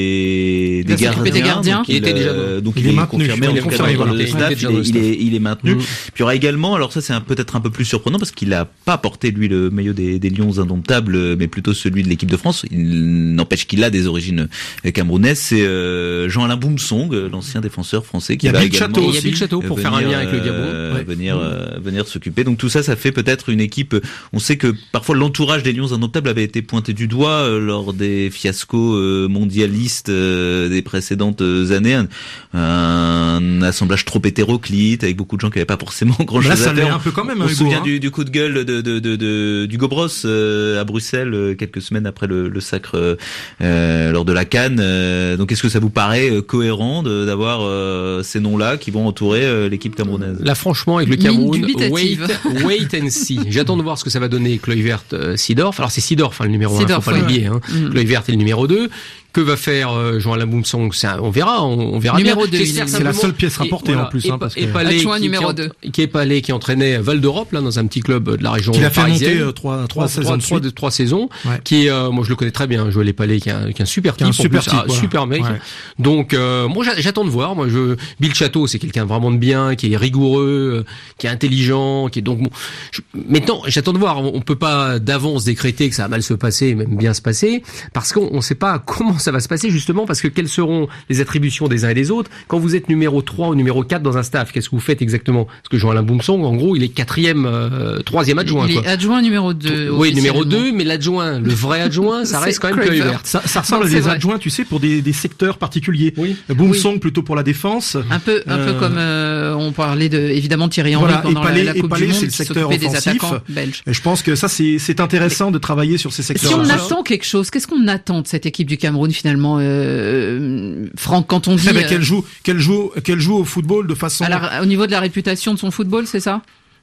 Speaker 6: des, des, gardiens,
Speaker 2: des gardiens.
Speaker 6: Donc
Speaker 2: il,
Speaker 6: il était déjà
Speaker 4: euh,
Speaker 6: donc
Speaker 4: il,
Speaker 6: il
Speaker 4: est
Speaker 6: est
Speaker 4: maintenu,
Speaker 6: confirmé
Speaker 4: il est confirmé
Speaker 6: dans
Speaker 4: voilà.
Speaker 6: le staff, il, il, il, est, il est maintenu. Mmh. Puis il y aura également, alors ça c'est un, peut-être un peu plus surprenant parce qu'il a pas porté lui le maillot des, des Lions indomptables, mais plutôt celui de l'équipe de France. Il n'empêche qu'il a des origines camerounaises. C'est euh, Jean-Alain Boumsong, l'ancien défenseur français, qui
Speaker 4: il y a
Speaker 6: va
Speaker 4: Bill
Speaker 6: également
Speaker 4: Château
Speaker 3: il y a Bill Château pour
Speaker 6: venir,
Speaker 3: faire un lien avec le Gabon,
Speaker 6: euh,
Speaker 3: ouais.
Speaker 6: venir euh, venir s'occuper. Donc tout ça, ça fait peut-être une équipe. On sait que parfois l'entourage des Lions indomptables avait été pointé du doigt euh, lors des fiascos euh, mondialistes euh, des précédentes années. Un, un assemblage trop hétéroclite avec beaucoup de gens qui n'avaient pas forcément grand-chose à faire.
Speaker 4: Là, ça l'est un peu quand même.
Speaker 6: On
Speaker 4: hein,
Speaker 6: se souvient
Speaker 4: hein.
Speaker 6: du, du coup de gueule de de de, de d'Hugo Bross euh, à Bruxelles euh, quelques semaines après le, le sacre euh, lors de la CAN. Euh, donc est-ce que ça vous paraît euh, cohérent de, d'avoir euh, ces noms-là qui vont entourer euh, l'équipe camerounaise?
Speaker 3: Là, franchement, avec le Cameroun, wait, wait and see. J'attends de voir ce que ça va donner Kluivert, euh, Seedorf. Alors c'est Seedorf, hein, le numéro Seedorf, un, faut pas ouais. l'oublier. Hein. Mm. Kluivert est le numéro deux. Que va faire euh, Jean-Alain Boumsong? On verra, on, on verra
Speaker 2: numéro
Speaker 3: bien.
Speaker 2: deux,
Speaker 4: c'est, c'est la seule pièce rapportée et,
Speaker 3: voilà,
Speaker 4: en plus.
Speaker 3: Et,
Speaker 4: hein, parce
Speaker 3: et
Speaker 4: que...
Speaker 3: Palais,
Speaker 2: adjoint
Speaker 3: qui,
Speaker 2: numéro
Speaker 3: qui,
Speaker 2: deux.
Speaker 3: Qui est Palais, qui entraînait Val d'Europe, là, dans un petit club de la région
Speaker 4: qui
Speaker 3: parisienne.
Speaker 4: Qui a fait monter trois, trois, trois saisons.
Speaker 3: Trois, trois saisons. Ouais. Qui est, euh, moi, je le connais très bien, Joël Palais, qui est un, qui est un super type.
Speaker 4: Un super,
Speaker 3: plus,
Speaker 4: type,
Speaker 3: ah,
Speaker 4: voilà.
Speaker 3: super mec.
Speaker 4: Ouais.
Speaker 3: Donc, euh, moi, j'attends de voir. Moi, je, Bill Château, c'est quelqu'un vraiment de bien, qui est rigoureux, qui est intelligent, qui est donc, bon, je, maintenant, j'attends de voir. On, on peut pas d'avance décréter que ça va mal se passer, même bien se passer, parce qu'on, on sait pas comment ça va se passer, justement, parce que quels seront les attributions des uns et des autres. Quand vous êtes numéro trois ou numéro quatre dans un staff, qu'est-ce que vous faites exactement? Parce que Jean-Alain Boumsong, en gros, il est quatrième, euh, troisième adjoint.
Speaker 2: Il
Speaker 3: quoi.
Speaker 2: est adjoint numéro deux.
Speaker 3: Oui, numéro deux, mais l'adjoint, le vrai adjoint, ça reste quand même Kluivert.
Speaker 4: Ça, ça ressemble à des vrai. adjoints, tu sais, pour des, des secteurs particuliers.
Speaker 3: Oui.
Speaker 4: Boumsong
Speaker 2: oui.
Speaker 4: plutôt pour la défense.
Speaker 2: Un peu, un euh... peu comme euh, on parlait de, évidemment, Thierry Henry
Speaker 4: voilà,
Speaker 2: pendant
Speaker 4: Palais,
Speaker 2: la, la Coupe
Speaker 4: Palais,
Speaker 2: du Monde,
Speaker 4: c'est le secteur offensif.
Speaker 2: Des attaquants belges.
Speaker 4: Et je pense que ça, c'est, c'est intéressant mais, de travailler sur ces secteurs.
Speaker 2: Si on attend quelque chose, qu'est-ce qu'on attend de cette équipe du Cameroun finalement, euh, Franck, quand on dit
Speaker 4: eh ben, qu'elle joue, qu'elle joue, qu'elle joue au football de façon.
Speaker 2: Alors, au niveau de la réputation de son football, c'est ça?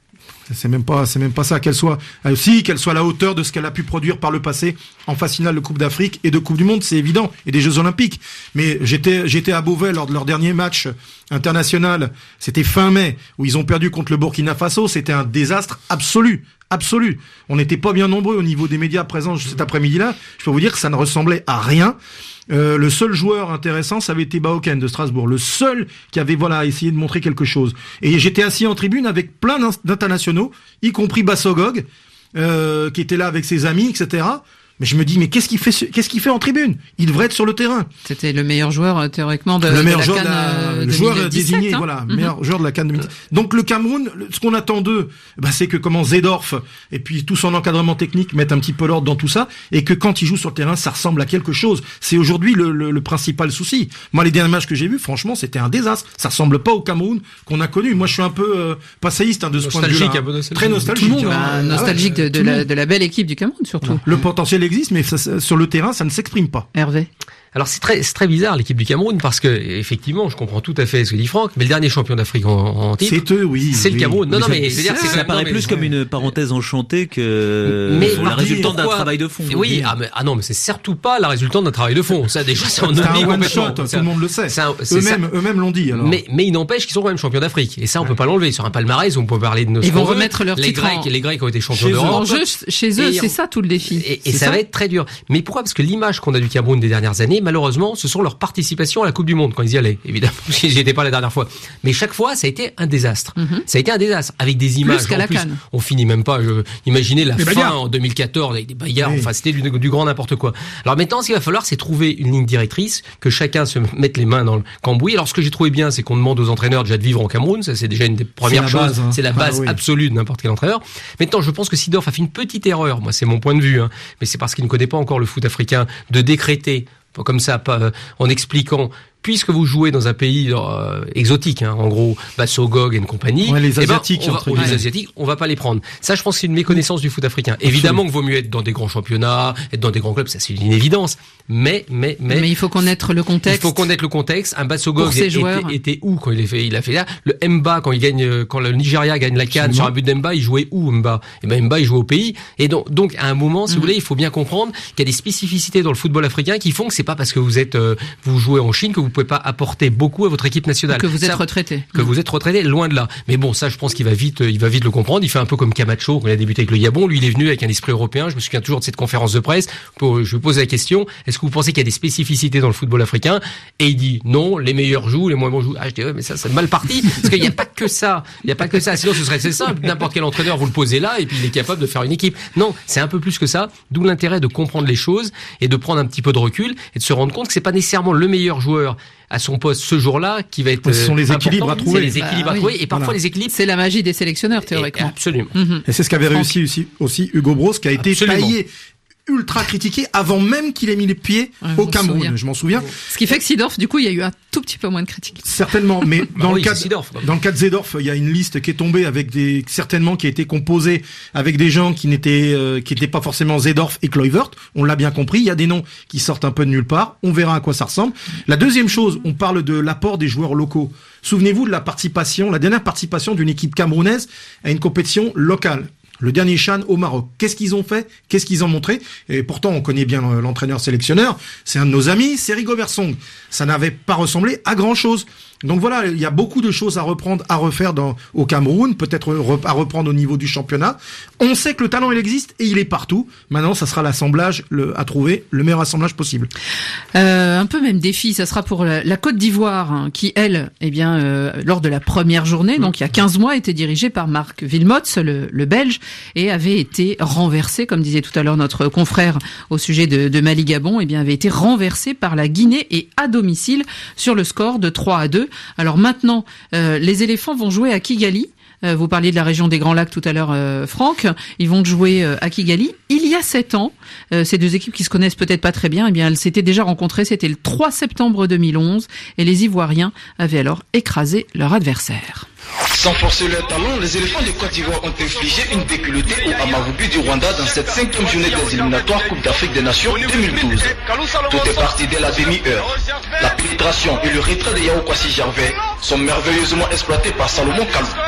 Speaker 4: C'est même pas, c'est même pas ça. Qu'elle soit aussi, qu'elle soit à la hauteur de ce qu'elle a pu produire par le passé en phase finale de Coupe d'Afrique et de Coupe du Monde, c'est évident, et des Jeux Olympiques. Mais j'étais, j'étais à Beauvais lors de leur dernier match international. C'était fin mai où ils ont perdu contre le Burkina Faso. C'était un désastre absolu. Absolu. On n'était pas bien nombreux au niveau des médias présents cet après-midi-là. Je peux vous dire que ça ne ressemblait à rien. Euh, le seul joueur intéressant, ça avait été Baoken de Strasbourg. Le seul qui avait, voilà, essayé de montrer quelque chose. Et j'étais assis en tribune avec plein d'internationaux, y compris Bassogog, euh, qui était là avec ses amis, et cetera. Mais je me dis, mais qu'est-ce qu'il fait, qu'est-ce qu'il fait en tribune? Il devrait être sur le terrain.
Speaker 2: C'était le meilleur joueur, théoriquement, de,
Speaker 4: le meilleur
Speaker 2: de la
Speaker 4: joueur
Speaker 2: CAN
Speaker 4: de la, le joueur désigné, hein. Voilà, mm-hmm. meilleur joueur de la CAN deux mille dix-sept. Donc le Cameroun, ce qu'on attend d'eux, bah, c'est que comment Zedorf et puis tout son encadrement technique mettent un petit peu l'ordre dans tout ça, et que quand ils jouent sur le terrain, ça ressemble à quelque chose. C'est aujourd'hui le, le, le principal souci. Moi, les derniers matchs que j'ai vus, franchement, c'était un désastre. Ça ressemble pas au Cameroun qu'on a connu. Moi, je suis un peu euh, passéiste hein, de ce point de vue-là. Hein. Nostalgique, très nostalgique.
Speaker 2: Tout le monde, hein. Nostalgique ah ouais, de, de, la, de la belle équipe du Cameroun, surtout.
Speaker 4: Voilà. Le potentiel existe, mais ça, ça sur le terrain, ça ne s'exprime pas.
Speaker 2: Hervé.
Speaker 3: Alors c'est très c'est très bizarre l'équipe du Cameroun parce que effectivement je comprends tout à fait ce que dit Franck, mais le dernier champion d'Afrique en, en titre
Speaker 4: c'est eux oui
Speaker 3: c'est
Speaker 4: oui.
Speaker 3: le Cameroun. Non
Speaker 6: mais
Speaker 3: non mais
Speaker 6: je veux dire c'est ça paraît plus comme une parenthèse enchantée que mais la résultante d'un travail de fond.
Speaker 3: Oui ah mais ah non mais c'est surtout pas la résultante d'un travail de fond. Ça déjà c'est un
Speaker 4: one shot, tout le monde le sait. Eux-mêmes eux-mêmes l'ont dit alors.
Speaker 3: Mais mais il n'empêche qu'ils sont quand même champions d'Afrique et ça on peut pas l'enlever sur un palmarès. On peut parler de nos
Speaker 2: ils vont remettre leur
Speaker 3: les Grecs les Grecs ont été champions d'Europe.
Speaker 2: Chez eux c'est ça tout le défi.
Speaker 3: Et ça va être très dur. Mais pourquoi? Parce que l'image qu'on a du Cameroun des dernières années malheureusement ce sont leur participation à la Coupe du Monde quand ils y allaient, évidemment, j'y étais pas la dernière fois. Mais chaque fois, ça a été un désastre. Mm-hmm. Ça a été un désastre avec des images.
Speaker 2: Plus qu'à la
Speaker 3: en plus,
Speaker 2: CAN.
Speaker 3: On finit même pas. Je, imaginez la
Speaker 4: les
Speaker 3: fin
Speaker 4: bagarres.
Speaker 3: en deux mille quatorze avec des bagarres.
Speaker 4: Oui.
Speaker 3: Enfin, c'était du, du grand n'importe quoi. Alors maintenant, ce qu'il va falloir, c'est trouver une ligne directrice, que chacun se mette les mains dans le cambouis. Alors, ce que j'ai trouvé bien, c'est qu'on demande aux entraîneurs déjà de vivre en Cameroun. Ça, c'est déjà une des premières
Speaker 4: c'est
Speaker 3: choses.
Speaker 4: Base, hein.
Speaker 3: C'est la base ah, oui. absolue de n'importe quel entraîneur. Maintenant, je pense que Seedorf a fait une petite erreur. Moi, c'est mon point de vue, hein. Mais c'est parce qu'il ne connaît pas encore le foot africain de décréter comme ça, pas, en expliquant, puisque vous jouez dans un pays euh, exotique, hein, en gros, Bassogog et une compagnie,
Speaker 4: ouais, les asiatiques,
Speaker 3: eh ben, on va, les asiatiques, on va pas les prendre. Ça, je pense que c'est une méconnaissance du foot africain. Absolument. Évidemment qu'il vaut mieux être dans des grands championnats, être dans des grands clubs, ça c'est une évidence. Mais, mais, mais.
Speaker 2: Mais il faut connaître le contexte.
Speaker 3: Il faut connaître le contexte. Un Bassogog était, était où quand il a fait, il a fait là? Le Mba, quand il gagne, quand le Nigeria gagne la CAN sur un but d'Mba, il jouait où, Mba? Et ben, Mba, il jouait au pays. Et donc, donc, à un moment, si mmh. vous voulez, il faut bien comprendre qu'il y a des spécificités dans le football africain qui font que c'est pas parce que vous êtes, euh, vous jouez en Chine que vous pouvez pas apporter beaucoup à votre équipe nationale.
Speaker 2: Que vous êtes
Speaker 3: ça,
Speaker 2: retraité.
Speaker 3: Que mmh. vous êtes retraité, loin de là. Mais bon, ça, je pense qu'il va vite, il va vite le comprendre. Il fait un peu comme Camacho, quand il a débuté avec le Gabon. Lui, il est venu avec un esprit européen. Je me souviens toujours de cette conférence de presse. Pour, je lui pose la question, est-ce que vous pensez qu'il y a des spécificités dans le football africain? Et il dit, non, les meilleurs jouent, les moins bons jouent. Ah, je dis, ouais, mais ça, c'est mal parti. Parce qu'il n'y a pas que ça. Il n'y a pas que ça. Sinon, ce serait assez simple. N'importe quel entraîneur, vous le posez là, et puis il est capable de faire une équipe. Non, c'est un peu plus que ça. D'où l'intérêt de comprendre les choses et de prendre un petit peu de recul et de se rendre compte que c'est pas nécessairement le meilleur joueur à son poste ce jour-là qui va être.
Speaker 4: Ce sont les équilibres à trouver.
Speaker 3: C'est les équilibres bah, à trouver. Oui. Et parfois
Speaker 2: voilà.
Speaker 3: les équilibres.
Speaker 2: C'est la magie des sélectionneurs théoriquement.
Speaker 3: Et absolument.
Speaker 2: Mm-hmm.
Speaker 4: Et c'est ce qu'avait Franck. réussi aussi, aussi Hugo Bros, qui a été absolument. taillé. Ultra critiqué avant même qu'il ait mis les pieds ouais, au Cameroun. Souviens. Je m'en souviens.
Speaker 2: Ce qui fait que Seedorf, du coup, il y a eu un tout petit peu moins de critiques.
Speaker 4: Certainement, mais
Speaker 3: bah
Speaker 4: dans
Speaker 3: oui,
Speaker 4: le cas de, dans le cas de Zedorf, il y a une liste qui est tombée avec des certainement qui a été composée avec des gens qui n'étaient euh, qui n'étaient pas forcément Zedorf et Kluivert. On l'a bien compris. Il y a des noms qui sortent un peu de nulle part. On verra à quoi ça ressemble. La deuxième chose, on parle de l'apport des joueurs locaux. Souvenez-vous de la participation, la dernière participation d'une équipe camerounaise à une compétition locale. Le dernier CHAN au Maroc. Qu'est-ce qu'ils ont fait? Qu'est-ce qu'ils ont montré? Et pourtant, on connaît bien l'entraîneur sélectionneur. C'est un de nos amis, c'est Rigobert Song. Ça n'avait pas ressemblé à grand-chose. Donc voilà, il y a beaucoup de choses à reprendre, à refaire dans, au Cameroun, peut-être à reprendre au niveau du championnat. On sait que le talent, il existe et il est partout. Maintenant, ça sera l'assemblage le, à trouver, le meilleur assemblage possible.
Speaker 2: Euh, un peu même défi, ça sera pour la, la Côte d'Ivoire, hein, qui, elle, eh bien, euh, lors de la première journée, mmh. donc il y a quinze mois, était dirigée par Marc Wilmots, le, le Belge, et avait été renversée, comme disait tout à l'heure notre confrère au sujet de, de Mali-Gabon, eh bien, avait été renversée par la Guinée et à domicile sur le score de trois à deux. Alors maintenant, euh, les éléphants vont jouer à Kigali. Euh, vous parliez de la région des Grands Lacs tout à l'heure, euh, Franck. Ils vont jouer euh, à Kigali. Il y a sept ans, euh, ces deux équipes qui se connaissent peut-être pas très bien, eh bien, elles s'étaient déjà rencontrées. C'était le trois septembre deux mille onze, et les Ivoiriens avaient alors écrasé leur adversaire.
Speaker 8: Sans forcer leur talent, les éléphants de Côte d'Ivoire ont infligé une déculottée au Amavubi du Rwanda dans cette cinquième journée des éliminatoires Coupe d'Afrique des Nations deux mille douze. Tout est parti dès la demi-heure. La pénétration et le retrait de Yao Kwasi Gervais sont merveilleusement exploités par Salomon Kalou.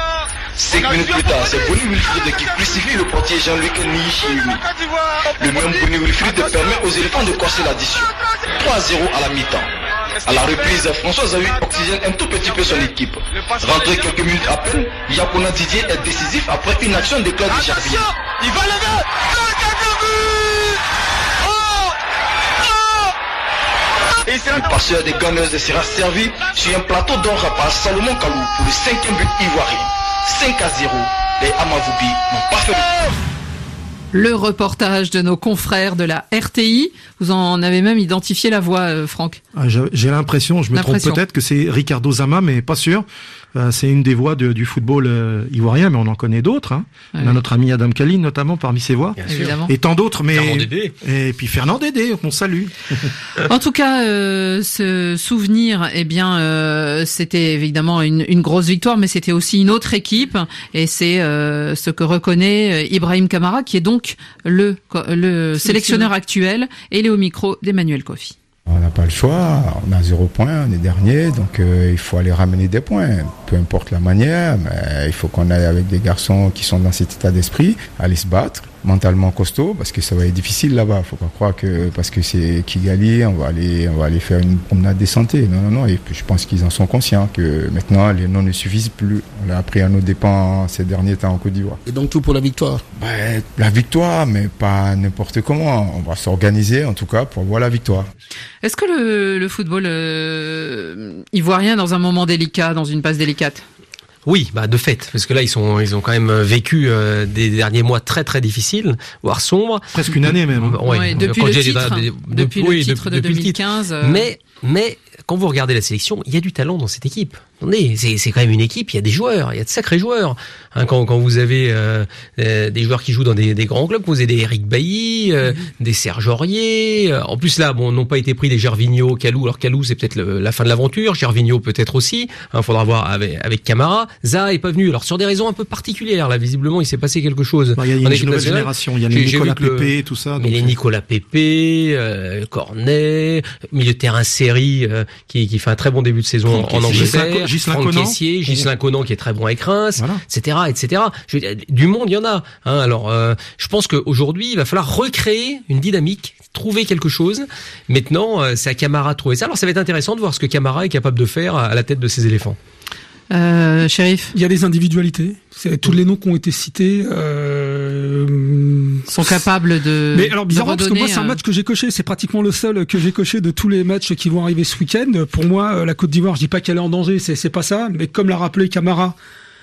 Speaker 8: Cinq minutes plus tard, c'est Boni Wilfried qui crucifie le portier Jean-Luc Niyichimi. Le même Boni Wilfried permet aux éléphants de corser l'addition. trois à zéro à la mi-temps. À la reprise, François Zawi oxygène un tout petit peu son équipe. Rentré quelques minutes après, Yakona Didier est décisif après une action de Claude Jarvier. Il va lever le passeur des Gunners sera servi sur un plateau d'or par Salomon Kalou pour le cinquième but ivoirien. cinq à zéro. Les Amavoubi n'ont pas fait le...
Speaker 2: Le reportage de nos confrères de la R T I. Vous en avez même identifié la voix, euh, Franck.
Speaker 4: Ah, j'ai l'impression, je me trompe peut-être, que c'est Ricardo Zama, mais pas sûr. Euh, c'est une des voix de, du football euh, ivoirien, mais on en connaît d'autres. Hein. Ouais. On a notre ami Adam Kalin, notamment, parmi ses voix.
Speaker 3: Bien évidemment.
Speaker 4: Et tant d'autres. Mais
Speaker 3: Fernand Dédé.
Speaker 4: Et puis Fernand Dédé, on salue.
Speaker 2: En tout cas, euh, ce souvenir, eh bien, euh, c'était évidemment une, une grosse victoire, mais c'était aussi une autre équipe. Et c'est euh, ce que reconnaît Ibrahim Kamara, qui est donc le, le sélectionneur actuel. Et il est au micro d'Emmanuel Kofi.
Speaker 9: On n'a pas le choix, on a zéro point, on est dernier, donc euh, il faut aller ramener des points, peu importe la manière, mais il faut qu'on aille avec des garçons qui sont dans cet état d'esprit, aller se battre, mentalement costaud, parce que ça va être difficile là-bas, faut pas croire que parce que c'est Kigali, on va aller, on va aller faire une promenade décentée, non, non, non, et je pense qu'ils en sont conscients, que maintenant les noms ne suffisent plus, on l'a appris à nos dépens ces derniers temps en Côte d'Ivoire.
Speaker 10: Et donc tout pour la victoire?
Speaker 9: Ben, la victoire, mais pas n'importe comment, on va s'organiser en tout cas pour avoir la victoire.
Speaker 2: Est-ce que le, le football euh, ivoirien dans un moment délicat, dans une passe délicate?
Speaker 3: Oui, bah de fait, parce que là ils sont, ils ont quand même vécu euh, des derniers mois très très difficiles, voire sombres.
Speaker 4: Presque une année même.
Speaker 2: Ouais, ouais, depuis, le titre, des, depuis, depuis
Speaker 3: oui,
Speaker 2: le titre
Speaker 3: depuis,
Speaker 2: de deux mille quinze.
Speaker 3: Euh... Mais, mais quand vous regardez la sélection, il y a du talent dans cette équipe. Attendez, c'est, c'est quand même une équipe, il y a des joueurs, il y a de sacrés joueurs. Hein, quand, quand vous avez euh, euh, des joueurs qui jouent dans des, des grands clubs, vous avez des Eric Bailly, euh, mmh. des Serge Aurier. Euh, en plus là, bon, n'ont pas été pris des Gervinho, Kalou. Alors Kalou, c'est peut-être le, la fin de l'aventure. Gervinho peut-être aussi. Il hein, faudra voir avec, avec Camara. Zaha est pas venu. Alors sur des raisons un peu particulières, là, visiblement, il s'est passé quelque chose.
Speaker 4: Il y a, y a une nouvelle génération. Il y a les Nicolas Pépé, tout ça.
Speaker 3: Mais les Nicolas Pépé, euh, Cornet, milieu de terrain série euh, qui, qui fait un très bon début de saison en Angleterre.
Speaker 4: Ghislain Conan,
Speaker 3: Ghislain Conan qui est très bon avec Reims, voilà. et cetera, et cetera. Je veux dire, du monde, il y en a. Hein. Alors, euh, je pense qu'aujourd'hui, il va falloir recréer une dynamique, trouver quelque chose. Maintenant, euh, c'est à Camara de trouver ça. Alors, ça va être intéressant de voir ce que Camara est capable de faire à la tête de ses éléphants.
Speaker 2: Euh, Chérif,
Speaker 5: il y a des individualités. C'est, tous les noms qui ont été cités euh,
Speaker 2: sont capables de.
Speaker 5: Mais alors bizarrement, parce que moi, c'est un match que j'ai coché. C'est pratiquement le seul que j'ai coché de tous les matchs qui vont arriver ce week-end. Pour moi, la Côte d'Ivoire, je dis pas qu'elle est en danger, c'est, c'est pas ça. Mais comme l'a rappelé Camara,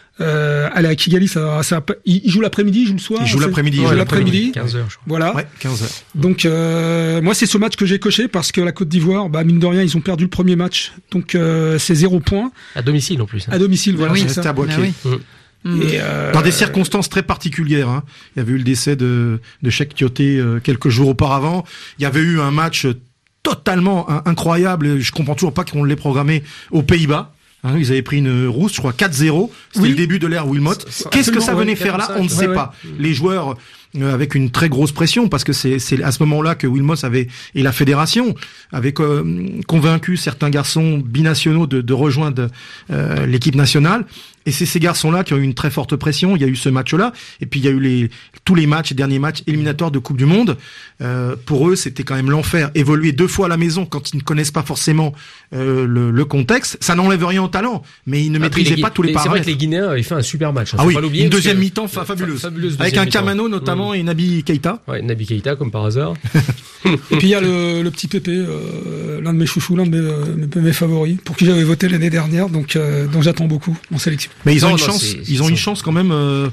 Speaker 5: euh, elle est à Kigali. Ça, ça, il joue l'après-midi, il joue le soir.
Speaker 4: Il joue l'après-midi.
Speaker 5: Il joue l'après-midi.
Speaker 3: quinze heures, je crois.
Speaker 5: Voilà.
Speaker 4: Ouais, quinze heures.
Speaker 5: Donc euh, moi, c'est ce match que j'ai coché parce que la Côte d'Ivoire, bah mine de rien, ils ont perdu le premier match. Donc euh, c'est zéro point.
Speaker 3: À domicile en plus. Hein.
Speaker 5: À domicile, voilà.
Speaker 2: Oui,
Speaker 5: c'est ça.
Speaker 4: À Boaké.
Speaker 2: Bah oui.
Speaker 5: Et euh...
Speaker 4: Dans des circonstances très particulières. Hein. Il y avait eu le décès de, de Cheikh Tioté euh, quelques jours auparavant. Il y avait eu un match totalement hein, incroyable. Je comprends toujours pas qu'on l'ait programmé aux Pays-Bas. Hein, ils avaient pris une rousse, je crois, quatre zéro. C'était oui. le début de l'ère Wilmot. Qu'est-ce que ça venait ouais, faire là? On ne ouais, sait ouais. pas. Les joueurs euh, avec une très grosse pression, parce que c'est, c'est à ce moment-là que Wilmot avait et la fédération avaient euh, convaincu certains garçons binationaux de, de rejoindre euh, l'équipe nationale. Et c'est ces garçons-là qui ont eu une très forte pression. Il y a eu ce match-là, et puis il y a eu les tous les matchs, les derniers matchs éliminatoires de Coupe du Monde. Euh, pour eux, c'était quand même l'enfer. Évoluer deux fois à la maison quand ils ne connaissent pas forcément euh, le, le contexte, ça n'enlève rien au talent, mais ils ne ah, maîtrisaient les, pas tous les, les paramètres.
Speaker 3: C'est vrai que les Guinéens avaient fait un super match. Hein,
Speaker 4: ah oui,
Speaker 3: pas
Speaker 4: une deuxième mi-temps fa- fabuleuse, fabuleuse avec un Kamano notamment mmh. et Naby Keïta.
Speaker 3: Ouais, Naby Keïta comme par hasard.
Speaker 5: Et puis il y a le, le petit Pépé, euh, l'un de mes chouchous, l'un de mes, euh, mes, mes favoris, pour qui j'avais voté l'année dernière, donc euh, dont j'attends beaucoup en sélection.
Speaker 4: Mais ils ont
Speaker 3: non,
Speaker 4: une
Speaker 3: non,
Speaker 4: chance.
Speaker 3: C'est,
Speaker 4: ils ont une chance quand même. Euh,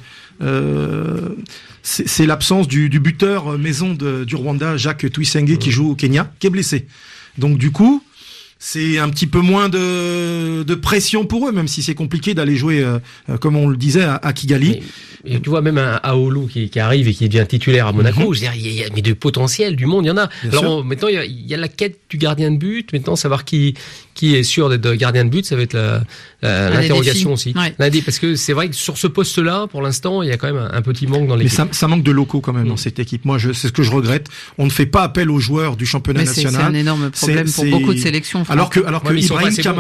Speaker 4: euh, c'est, c'est l'absence du, du buteur maison de, du Rwanda, Jacques Tuyisenge, mmh. qui joue au Kenya, qui est blessé. Donc du coup, c'est un petit peu moins de, de pression pour eux, même si c'est compliqué d'aller jouer, euh, comme on le disait, à, à Kigali.
Speaker 3: Mais, et tu vois, même un Aolu qui, qui arrive et qui devient titulaire à Monaco, mmh. je veux dire, il y a mais de potentiel, du monde, il y en a. Bien Alors on, maintenant, il y a, il y a la quête du gardien de but. Maintenant, savoir qui qui est sûr d'être gardien de but, ça va être la, la, l'interrogation aussi. Ouais. Parce que c'est vrai que sur ce poste-là, pour l'instant, il y a quand même un, un petit manque dans l'équipe.
Speaker 4: Mais ça, ça manque de locaux quand même mmh. dans cette équipe. Moi, je, c'est ce que je regrette. On ne fait pas appel aux joueurs du championnat
Speaker 2: mais
Speaker 4: national.
Speaker 2: C'est, c'est un énorme problème c'est, pour c'est... beaucoup de sélections.
Speaker 4: Alors que, alors que ouais, Ibrahim Kamara,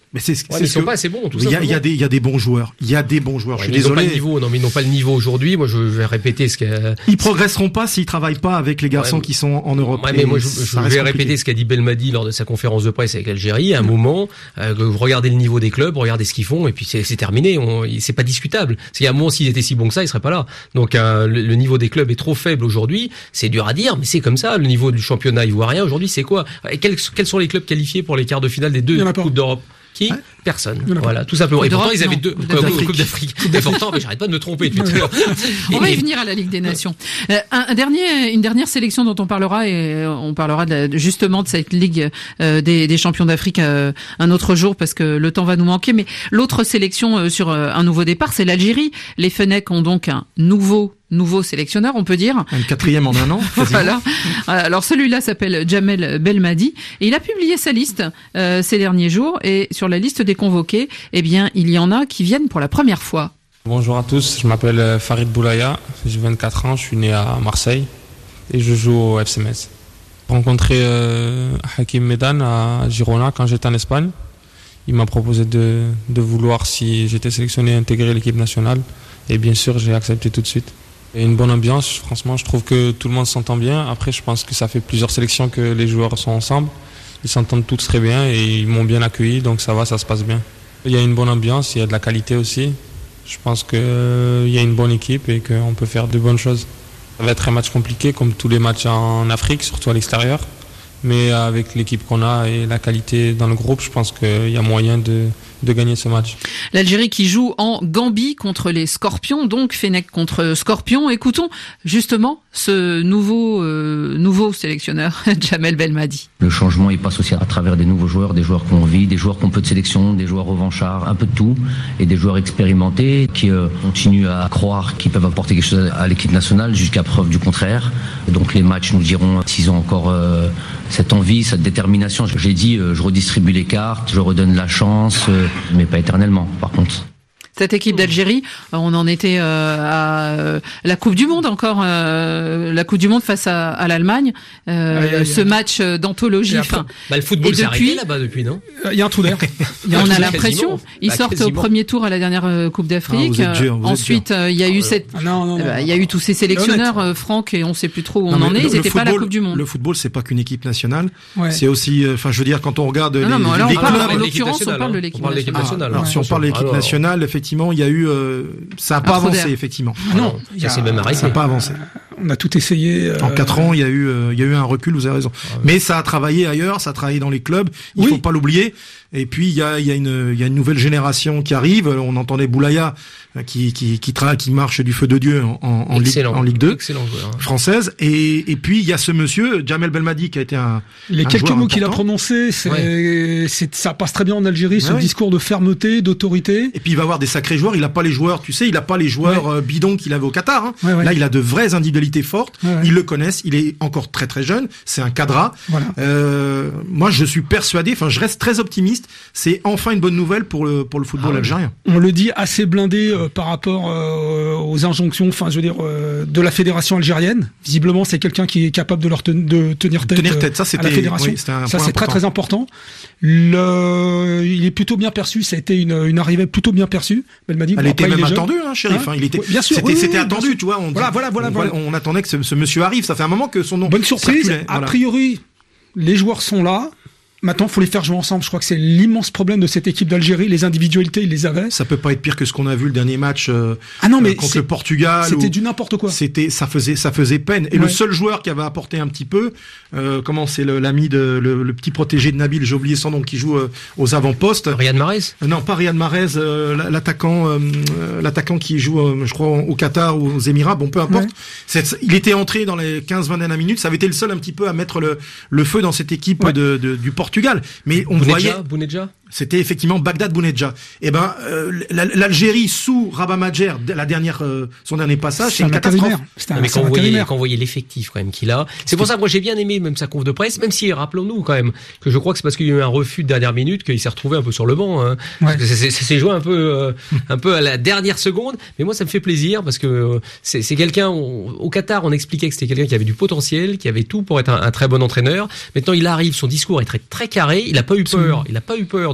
Speaker 4: Mais c'est,
Speaker 3: ouais,
Speaker 4: c'est
Speaker 3: mais ils
Speaker 4: ce
Speaker 3: sont
Speaker 4: que...
Speaker 3: pas assez bons, tout
Speaker 4: ça. Il y a, il y a des, il y a des bons joueurs. Il y a des bons joueurs.
Speaker 3: Ouais,
Speaker 4: je suis
Speaker 3: ils
Speaker 4: désolé.
Speaker 3: N'ont pas le niveau. Non, mais ils n'ont pas le niveau aujourd'hui. Moi, je vais répéter ce que.
Speaker 4: Ils progresseront pas s'ils travaillent pas avec les garçons ouais, qui sont en Europe.
Speaker 3: Ouais, mais moi, je, je vais répéter ce qu'a dit Belmadi lors de sa conférence de presse avec l'Algérie. À un moment, euh, vous regardez le niveau des clubs, regardez ce qu'ils font, et puis c'est, c'est terminé. On, c'est pas discutable. C'est qu'à un moment, s'ils étaient si bons que ça, ils seraient pas là. Donc, euh, le, le niveau des clubs est trop faible aujourd'hui. C'est dur à dire, mais c'est comme ça. Le niveau du championnat ivoirien aujourd'hui, c'est quoi? Quels, quels sont les clubs qualifiés pour les quarts de finale des deux coupes d'Europe? Qui? Ouais. Personne. Voilà, tout simplement. Et pourtant, ils avaient deux Coupe d'Afrique. C'est pourtant, mais j'arrête pas de me tromper depuis tout à l'heure.
Speaker 2: On va y venir à la Ligue des Nations. Euh, un, un dernier, une dernière sélection dont on parlera, et on parlera de, justement de cette Ligue euh, des, des champions d'Afrique euh, un autre jour, parce que le temps va nous manquer. Mais l'autre sélection euh, sur euh, un nouveau départ, c'est l'Algérie. Les Fennecs ont donc un nouveau nouveau sélectionneur, on peut dire.
Speaker 4: Un quatrième en un an.
Speaker 2: Voilà. Alors celui-là s'appelle Jamel Belmadi et il a publié sa liste euh, ces derniers jours, et sur la liste des convoqués, eh bien, il y en a qui viennent pour la première fois.
Speaker 10: Bonjour à tous, je m'appelle Farid Boulaya, j'ai vingt-quatre ans, je suis né à Marseille et je joue au F C Metz. J'ai rencontré euh, Hakim Medan à Girona quand j'étais en Espagne. Il m'a proposé de, de vouloir, si j'étais sélectionné, intégrer l'équipe nationale, et bien sûr j'ai accepté tout de suite. Il y a une bonne ambiance, franchement je trouve que tout le monde s'entend bien. Après je pense que ça fait plusieurs sélections que les joueurs sont ensemble. Ils s'entendent tous très bien et ils m'ont bien accueilli, donc ça va, ça se passe bien. Il y a une bonne ambiance, il y a de la qualité aussi. Je pense qu'il euh, y a une bonne équipe et qu'on peut faire de bonnes choses. Ça va être un match compliqué comme tous les matchs en Afrique, surtout à l'extérieur. Mais avec l'équipe qu'on a et la qualité dans le groupe, je pense qu'il y a moyen de, de gagner ce match.
Speaker 2: L'Algérie qui joue en Gambie contre les Scorpions, donc Fennecs contre Scorpions. Écoutons justement ce nouveau euh, nouveau sélectionneur, Jamel Belmadi.
Speaker 11: Le changement, il passe aussi à travers des nouveaux joueurs, des joueurs qu'on vit, des joueurs qu'on peut de sélection, des joueurs revanchards, un peu de tout, et des joueurs expérimentés qui euh, continuent à croire qu'ils peuvent apporter quelque chose à l'équipe nationale jusqu'à preuve du contraire. Donc les matchs nous diront s'ils ont encore euh, cette envie, cette détermination. J'ai dit, euh, je redistribue les cartes, je redonne la chance, euh, mais pas éternellement, par contre.
Speaker 2: Cette équipe d'Algérie, on en était euh, à euh, la Coupe du Monde encore, euh, la Coupe du Monde face à, à l'Allemagne, euh, aïe, aïe, ce aïe. match d'anthologie. Enfin,
Speaker 3: bah, le football s'est arrêté là-bas depuis, non?
Speaker 5: Il y a un trou d'air.
Speaker 2: On a l'impression. Ils bah, sortent quasiment. au premier tour à la dernière Coupe d'Afrique. Ah, dur, Ensuite, il y a eu cette, il non, non, non, bah, y a eu tous ces sélectionneurs, euh, Franck, et on sait plus trop où on non, en est. Le, ils n'étaient pas à la Coupe du Monde.
Speaker 4: Le football, c'est pas qu'une équipe nationale. Ouais. C'est aussi, enfin, je veux dire, quand on regarde les,
Speaker 2: non, non, les,
Speaker 4: les
Speaker 2: clubs. En l'occurrence, on parle de l'équipe nationale.
Speaker 4: Alors, si on parle de l'équipe nationale, effectivement, il y a eu ça n'a pas avancé, effectivement.
Speaker 5: Non,
Speaker 3: ça s'est même arrêté.
Speaker 4: Ça n'a pas avancé.
Speaker 5: On a tout essayé. Euh...
Speaker 4: En quatre ans, il y a eu, euh, il y a eu un recul. Vous avez raison. Ah ouais. Mais ça a travaillé ailleurs, ça a travaillé dans les clubs. Il oui. faut pas l'oublier. Et puis il y a, il y a une, il y a une nouvelle génération qui arrive. On entendait Boulaya qui, qui, qui travaille, qui marche du feu de Dieu en, en, en Ligue, en Ligue deux,
Speaker 3: excellent joueur, hein.
Speaker 4: française. Et, et puis il y a ce monsieur Jamel Belmadi qui a été un.
Speaker 5: Les
Speaker 4: un
Speaker 5: quelques mots
Speaker 4: important.
Speaker 5: qu'il a prononcés, c'est, ouais. c'est, ça passe très bien en Algérie. Ce
Speaker 4: ouais,
Speaker 5: discours de fermeté, d'autorité.
Speaker 4: Et puis il va avoir des sacrés joueurs. Il a pas les joueurs, tu sais, il a pas les joueurs ouais. bidons qu'il avait au Qatar. Hein.
Speaker 5: Ouais, ouais.
Speaker 4: Là, il a de vraies individualités fortes. Ouais, ouais. Ils le connaissent. Il est encore très très jeune. C'est un cadra.
Speaker 5: Voilà.
Speaker 4: Euh, moi, je suis persuadé. Enfin, je reste très optimiste. C'est enfin une bonne nouvelle pour le pour le football ah, algérien.
Speaker 5: On le dit assez blindé euh, par rapport euh, aux injonctions. Enfin, je veux dire euh, de la fédération algérienne. Visiblement, c'est quelqu'un qui est capable de leur ten- de tenir tête.
Speaker 4: Tenir tête. Ça, c'était
Speaker 5: à la fédération.
Speaker 4: Oui, c'était un
Speaker 5: ça,
Speaker 4: point
Speaker 5: c'est
Speaker 4: important.
Speaker 5: très très important. Le, il est plutôt bien perçu. Ça a été une, une arrivée plutôt bien perçue. Belmadi.
Speaker 4: Elle
Speaker 5: bon,
Speaker 4: était
Speaker 5: après,
Speaker 4: même
Speaker 5: il
Speaker 4: attendue, hein, Chérif. Hein, il était.
Speaker 5: Ouais, bien sûr.
Speaker 4: C'était,
Speaker 5: oui,
Speaker 4: c'était
Speaker 5: oui,
Speaker 4: attendu, tu vois. On
Speaker 5: voilà,
Speaker 4: dit,
Speaker 5: voilà, voilà,
Speaker 4: on,
Speaker 5: voilà.
Speaker 4: On attendait que ce, ce monsieur arrive. Ça fait un moment que son nom.
Speaker 5: Bonne surprise.
Speaker 4: Circulait,
Speaker 5: a
Speaker 4: voilà.
Speaker 5: priori, les joueurs sont là. Maintenant, il faut les faire jouer ensemble. Je crois que c'est l'immense problème de cette équipe d'Algérie. Les individualités, ils les avaient.
Speaker 4: Ça peut pas être pire que ce qu'on a vu le dernier match euh,
Speaker 5: ah non, mais
Speaker 4: contre le Portugal.
Speaker 5: C'était
Speaker 4: où
Speaker 5: du n'importe quoi.
Speaker 4: C'était, ça faisait, ça faisait peine. Et ouais. le seul joueur qui avait apporté un petit peu, euh, comment c'est le, l'ami de le, le petit protégé de Nabil, j'ai oublié son nom, qui joue euh, aux avant-postes.
Speaker 3: Riyad Mahrez.
Speaker 4: Euh, non, pas Riyad Mahrez, euh, l'attaquant, euh, l'attaquant qui joue, euh, je crois, au Qatar ou aux Émirats. Bon, peu importe. Ouais. C'est, il était entré dans les quinze vingt dernières minutes. Ça avait été le seul un petit peu à mettre le, le feu dans cette équipe ouais. de, de, du Portugal. Mais on
Speaker 3: Bounedja,
Speaker 4: voyait.
Speaker 3: Bounedja.
Speaker 4: C'était effectivement Bagdad Bounedja. Et ben euh, l'Algérie sous Rabat Majer, la dernière, euh, son dernier passage, c'est, c'est une catastrophe.
Speaker 3: Un, non, mais quand vous voyez, quand vous voyez l'effectif quand même qu'il a, c'est pour ça que moi j'ai bien aimé même sa conf de presse, même si rappelons-nous quand même que je crois que c'est parce qu'il y a eu un refus de dernière minute qu'il s'est retrouvé un peu sur le banc. Hein, ouais. Parce que c'est, c'est, c'est joué un peu, euh, un peu à la dernière seconde. Mais moi ça me fait plaisir parce que c'est, c'est quelqu'un on, au Qatar on expliquait que c'était quelqu'un qui avait du potentiel, qui avait tout pour être un, un très bon entraîneur. Maintenant il arrive, son discours est très très carré. Il a pas eu peur, il a pas eu peur de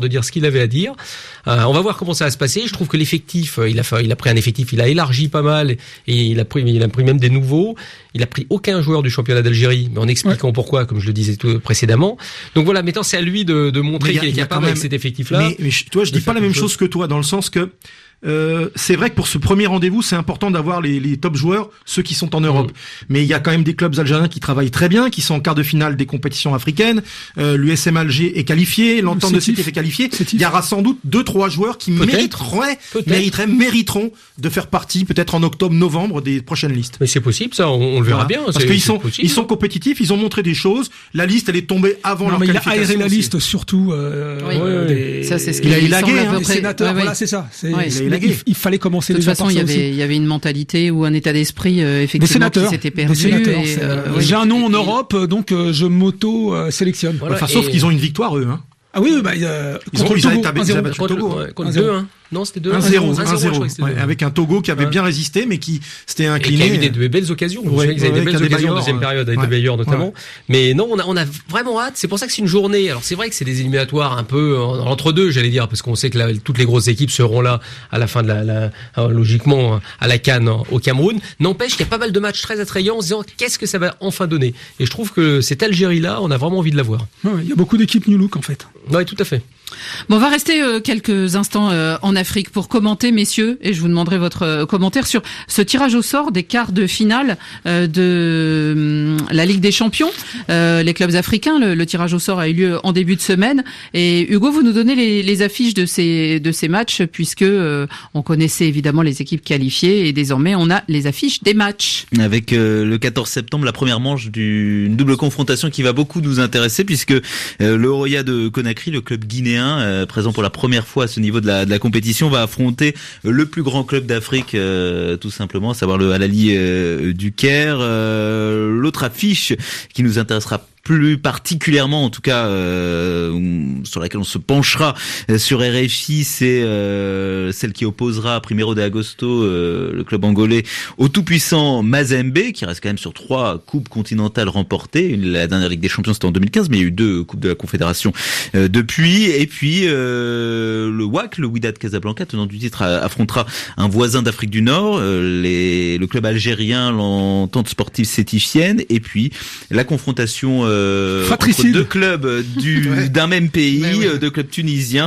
Speaker 3: de dire ce qu'il avait à dire. Euh, on va voir comment ça va se passer. Je trouve que l'effectif, il a fait, il a pris un effectif, il a élargi pas mal et il a pris, il a pris même des nouveaux. Il a pris aucun joueur du championnat d'Algérie, mais en expliquant ouais. pourquoi, comme je le disais tout précédemment. Donc voilà, maintenant c'est à lui de, de montrer qu'il est capable même, avec cet effectif-là.
Speaker 4: Mais, mais toi, je dis pas la même chose. chose que toi, dans le sens que Euh, c'est vrai que pour ce premier rendez-vous, c'est important d'avoir les, les top joueurs, ceux qui sont en Europe. Mmh. Mais il y a quand même des clubs algériens qui travaillent très bien, qui sont en quart de finale des compétitions africaines. Euh, L'U S M Alger est qualifié, l'entente de Sétif est qualifiée. Il y aura sans doute deux, trois joueurs qui mériteraient, mériteraient, mériteront de faire partie, peut-être en octobre, novembre, des prochaines listes.
Speaker 3: Mais c'est possible, ça, on, on le verra
Speaker 4: voilà.
Speaker 3: bien.
Speaker 4: Parce qu'ils sont, possible. ils sont compétitifs, ils ont montré des choses. La liste, elle est tombée avant
Speaker 5: non,
Speaker 4: leur
Speaker 5: mais
Speaker 4: qualification.
Speaker 5: Il a aéré la liste, surtout. Euh,
Speaker 2: oui,
Speaker 5: euh,
Speaker 2: oui.
Speaker 5: Des...
Speaker 2: Ça, c'est ce
Speaker 4: qu'il a élagué, hein,
Speaker 5: les sénateurs.
Speaker 2: Ouais,
Speaker 5: voilà,
Speaker 2: ouais.
Speaker 5: c'est ça. C'est,
Speaker 4: ouais,
Speaker 5: c'est,
Speaker 4: il,
Speaker 5: il, il fallait commencer
Speaker 2: de toute
Speaker 5: déjà
Speaker 2: façon, il y avait, il y avait une mentalité ou un état d'esprit euh, effectivement qui s'était perdu.
Speaker 5: Sénateurs,
Speaker 2: et, euh,
Speaker 5: oui. J'ai un nom en Europe, donc euh, je m'auto-sélectionne.
Speaker 4: Voilà, enfin, et... Sauf qu'ils ont une victoire, eux. Hein.
Speaker 5: Ah oui, bah, euh,
Speaker 4: ils
Speaker 5: contre
Speaker 4: ont,
Speaker 5: le
Speaker 4: ils
Speaker 5: Togo,
Speaker 4: avaient battu le Togo.
Speaker 3: Contre deux, hein. Non, c'était deux
Speaker 4: un zéro, un zéro, avec un Togo qui avait ouais. bien résisté, mais qui s'était incliné.
Speaker 3: Et qui a eu des, des belles occasions. Vous
Speaker 4: ouais,
Speaker 3: savez qu'ils avaient
Speaker 4: ouais,
Speaker 3: des belles
Speaker 4: des
Speaker 3: occasions en
Speaker 4: Bayor,
Speaker 3: deuxième
Speaker 4: ouais.
Speaker 3: période, avec
Speaker 4: ouais.
Speaker 3: le Bayor notamment.
Speaker 4: Ouais.
Speaker 3: Mais non, on a, on a vraiment hâte. C'est pour ça que c'est une journée. Alors c'est vrai que c'est des éliminatoires un peu entre deux, j'allais dire, parce qu'on sait que la, toutes les grosses équipes seront là à la fin de la, la logiquement à la CAN au Cameroun. N'empêche qu'il y a pas mal de matchs très attrayants en se disant qu'est-ce que ça va enfin donner. Et je trouve que cette Algérie-là, on a vraiment envie de la voir.
Speaker 5: Il ouais, y a beaucoup d'équipes New Look en fait.
Speaker 3: Oui, tout à fait.
Speaker 2: Bon, on va rester euh, quelques instants euh, en Afrique pour commenter, messieurs, et je vous demanderai votre euh, commentaire sur ce tirage au sort des quarts de finale euh, de euh, la Ligue des Champions. Euh, les clubs africains, le, le tirage au sort a eu lieu en début de semaine. Et Hugo, vous nous donnez les, les affiches de ces de ces matchs, puisque euh, on connaissait évidemment les équipes qualifiées, et désormais on a les affiches des matchs.
Speaker 6: Avec euh, le quatorze septembre, la première manche d'une double confrontation qui va beaucoup nous intéresser, puisque euh, le Roya de Conakry, le club guinéen, Euh, présent pour la première fois à ce niveau de la, de la compétition, va affronter le plus grand club d'Afrique, euh, tout simplement, à savoir le Al Ahly euh, du Caire. Euh, l'autre affiche qui nous intéressera plus particulièrement, en tout cas, euh, sur laquelle on se penchera sur R F I, c'est euh, celle qui opposera Primeiro de Agosto, euh, le club angolais, au tout-puissant Mazembe, qui reste quand même sur trois coupes continentales remportées. La dernière Ligue des Champions, c'était en deux mille quinze, mais il y a eu deux coupes de la Confédération euh, depuis. Et puis, euh, le W A C, le Wydad Casablanca, tenant du titre, affrontera un voisin d'Afrique du Nord, euh, les, le club algérien, l'Entente sportive sétifienne, et puis la confrontation euh, entre deux clubs du, ouais. d'un même pays, oui. deux clubs tunisiens.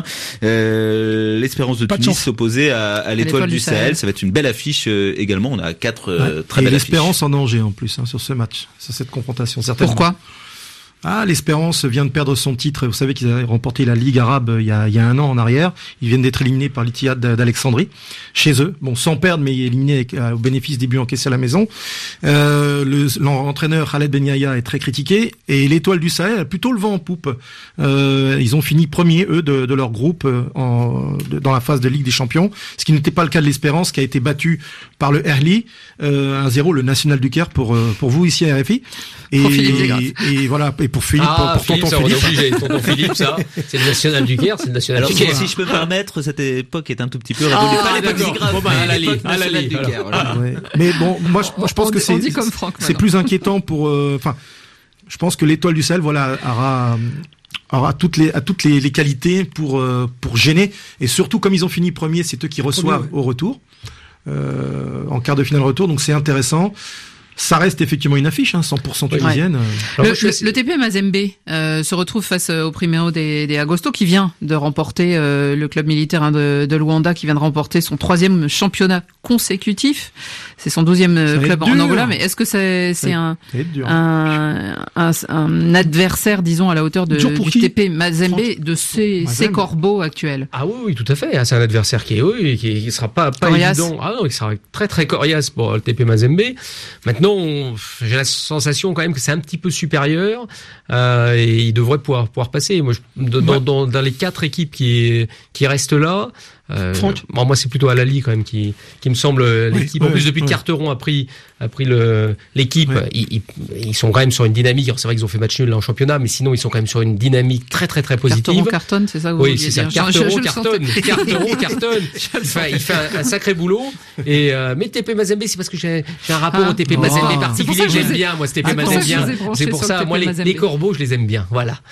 Speaker 6: Euh, L'Espérance de Pas Tunis s'opposait à, à l'Étoile du Sahel. Sahel. Ça va être une belle affiche euh, également. On a quatre ouais. euh, très
Speaker 4: et
Speaker 6: belles
Speaker 4: l'Espérance
Speaker 6: affiches.
Speaker 4: en danger en plus hein, sur ce match, sur cette confrontation. Certainement.
Speaker 2: Pourquoi ?
Speaker 4: Ah, l'Espérance vient de perdre son titre. Vous savez qu'ils avaient remporté la Ligue arabe il y a, il y a un an en arrière. Ils viennent d'être éliminés par l'Ittihad d'Alexandrie, chez eux. Bon, sans perdre, mais éliminés avec, euh, au bénéfice des buts encaissés à la maison. Euh, le, l'entraîneur Khaled Ben Yahya est très critiqué. Et l'Étoile du Sahel a plutôt le vent en poupe. Euh, ils ont fini premiers, eux, de, de leur groupe euh, en, de, dans la phase de Ligue des Champions. Ce qui n'était pas le cas de l'Espérance, qui a été battu par le Ahly. Euh, un zéro, le National du Caire, pour, euh, pour vous ici à R F I. Et,
Speaker 2: pour Philippe
Speaker 4: et, et voilà, et pour Philippe,
Speaker 3: ah,
Speaker 4: pour, pour
Speaker 3: Philippe,
Speaker 4: tonton Philippe.
Speaker 3: Obligé, tonton Philippe, ça, c'est le National du Caire, c'est le National
Speaker 6: Alors,
Speaker 3: du Caire.
Speaker 6: Si je peux me permettre, cette époque est un tout petit peu
Speaker 3: ah,
Speaker 6: révolue.
Speaker 3: Pas l'époque
Speaker 6: zigrave,
Speaker 3: bon, bah, à la Ligue, à la Ligue.
Speaker 4: Ouais. Mais bon, moi, je, moi, je pense
Speaker 2: on
Speaker 4: que
Speaker 2: dit,
Speaker 4: c'est,
Speaker 2: dit comme Franck,
Speaker 4: c'est plus inquiétant pour, enfin, euh, je pense que l'Étoile du Sahel, voilà, aura, aura toutes les, à toutes les, les qualités pour, euh, pour gêner. Et surtout, comme ils ont fini premier, c'est eux qui reçoivent au retour, euh, en quart de finale retour. Donc c'est intéressant. Ça reste effectivement une affiche, hein, cent pour cent tunisienne.
Speaker 2: Ouais. Le, le, le T P Mazembe euh, se retrouve face au Primeiro de, de Agosto, qui vient de remporter euh, le club militaire hein, de, de Luanda, qui vient de remporter son troisième championnat consécutif. C'est son douzième ça club en Angola. Mais est-ce que c'est, c'est un, un, un, un adversaire, disons, à la hauteur de, du T P Mazembe, de ses, ses corbeaux actuels?
Speaker 3: Ah oui, oui, tout à fait. C'est un adversaire qui est, oui, qui, qui sera pas, pas évident. Ah non, qui sera très très coriace pour le T P Mazembe. Maintenant, on, j'ai la sensation quand même que c'est un petit peu supérieur euh, et il devrait pouvoir pouvoir passer. Moi, je, dans, ouais. dans, dans les quatre équipes qui qui restent là, euh, bon, moi c'est plutôt Al Ahly quand même qui qui me semble l'équipe. Oui, en plus, depuis que oui. Carteron a pris a pris le l'équipe, oui. ils, ils ils sont quand même sur une dynamique. Alors, c'est vrai qu'ils ont fait match nul là en championnat, mais sinon ils sont quand même sur une dynamique très très très positive.
Speaker 2: Carteron cartonne, c'est ça que vous
Speaker 3: oui, c'est ça. Carteron cartonne, Carteron cartonne. Il fait, il fait un, un sacré boulot. Et euh, mais T P Mazembe, c'est parce que j'ai j'ai un rapport ah. au T P Mazembe. Oh. Mazembe particulier que j'aime bien, moi, ce T P Mazembe bien. C'est pour ça, moi, les, les corbeaux, je les aime bien, voilà.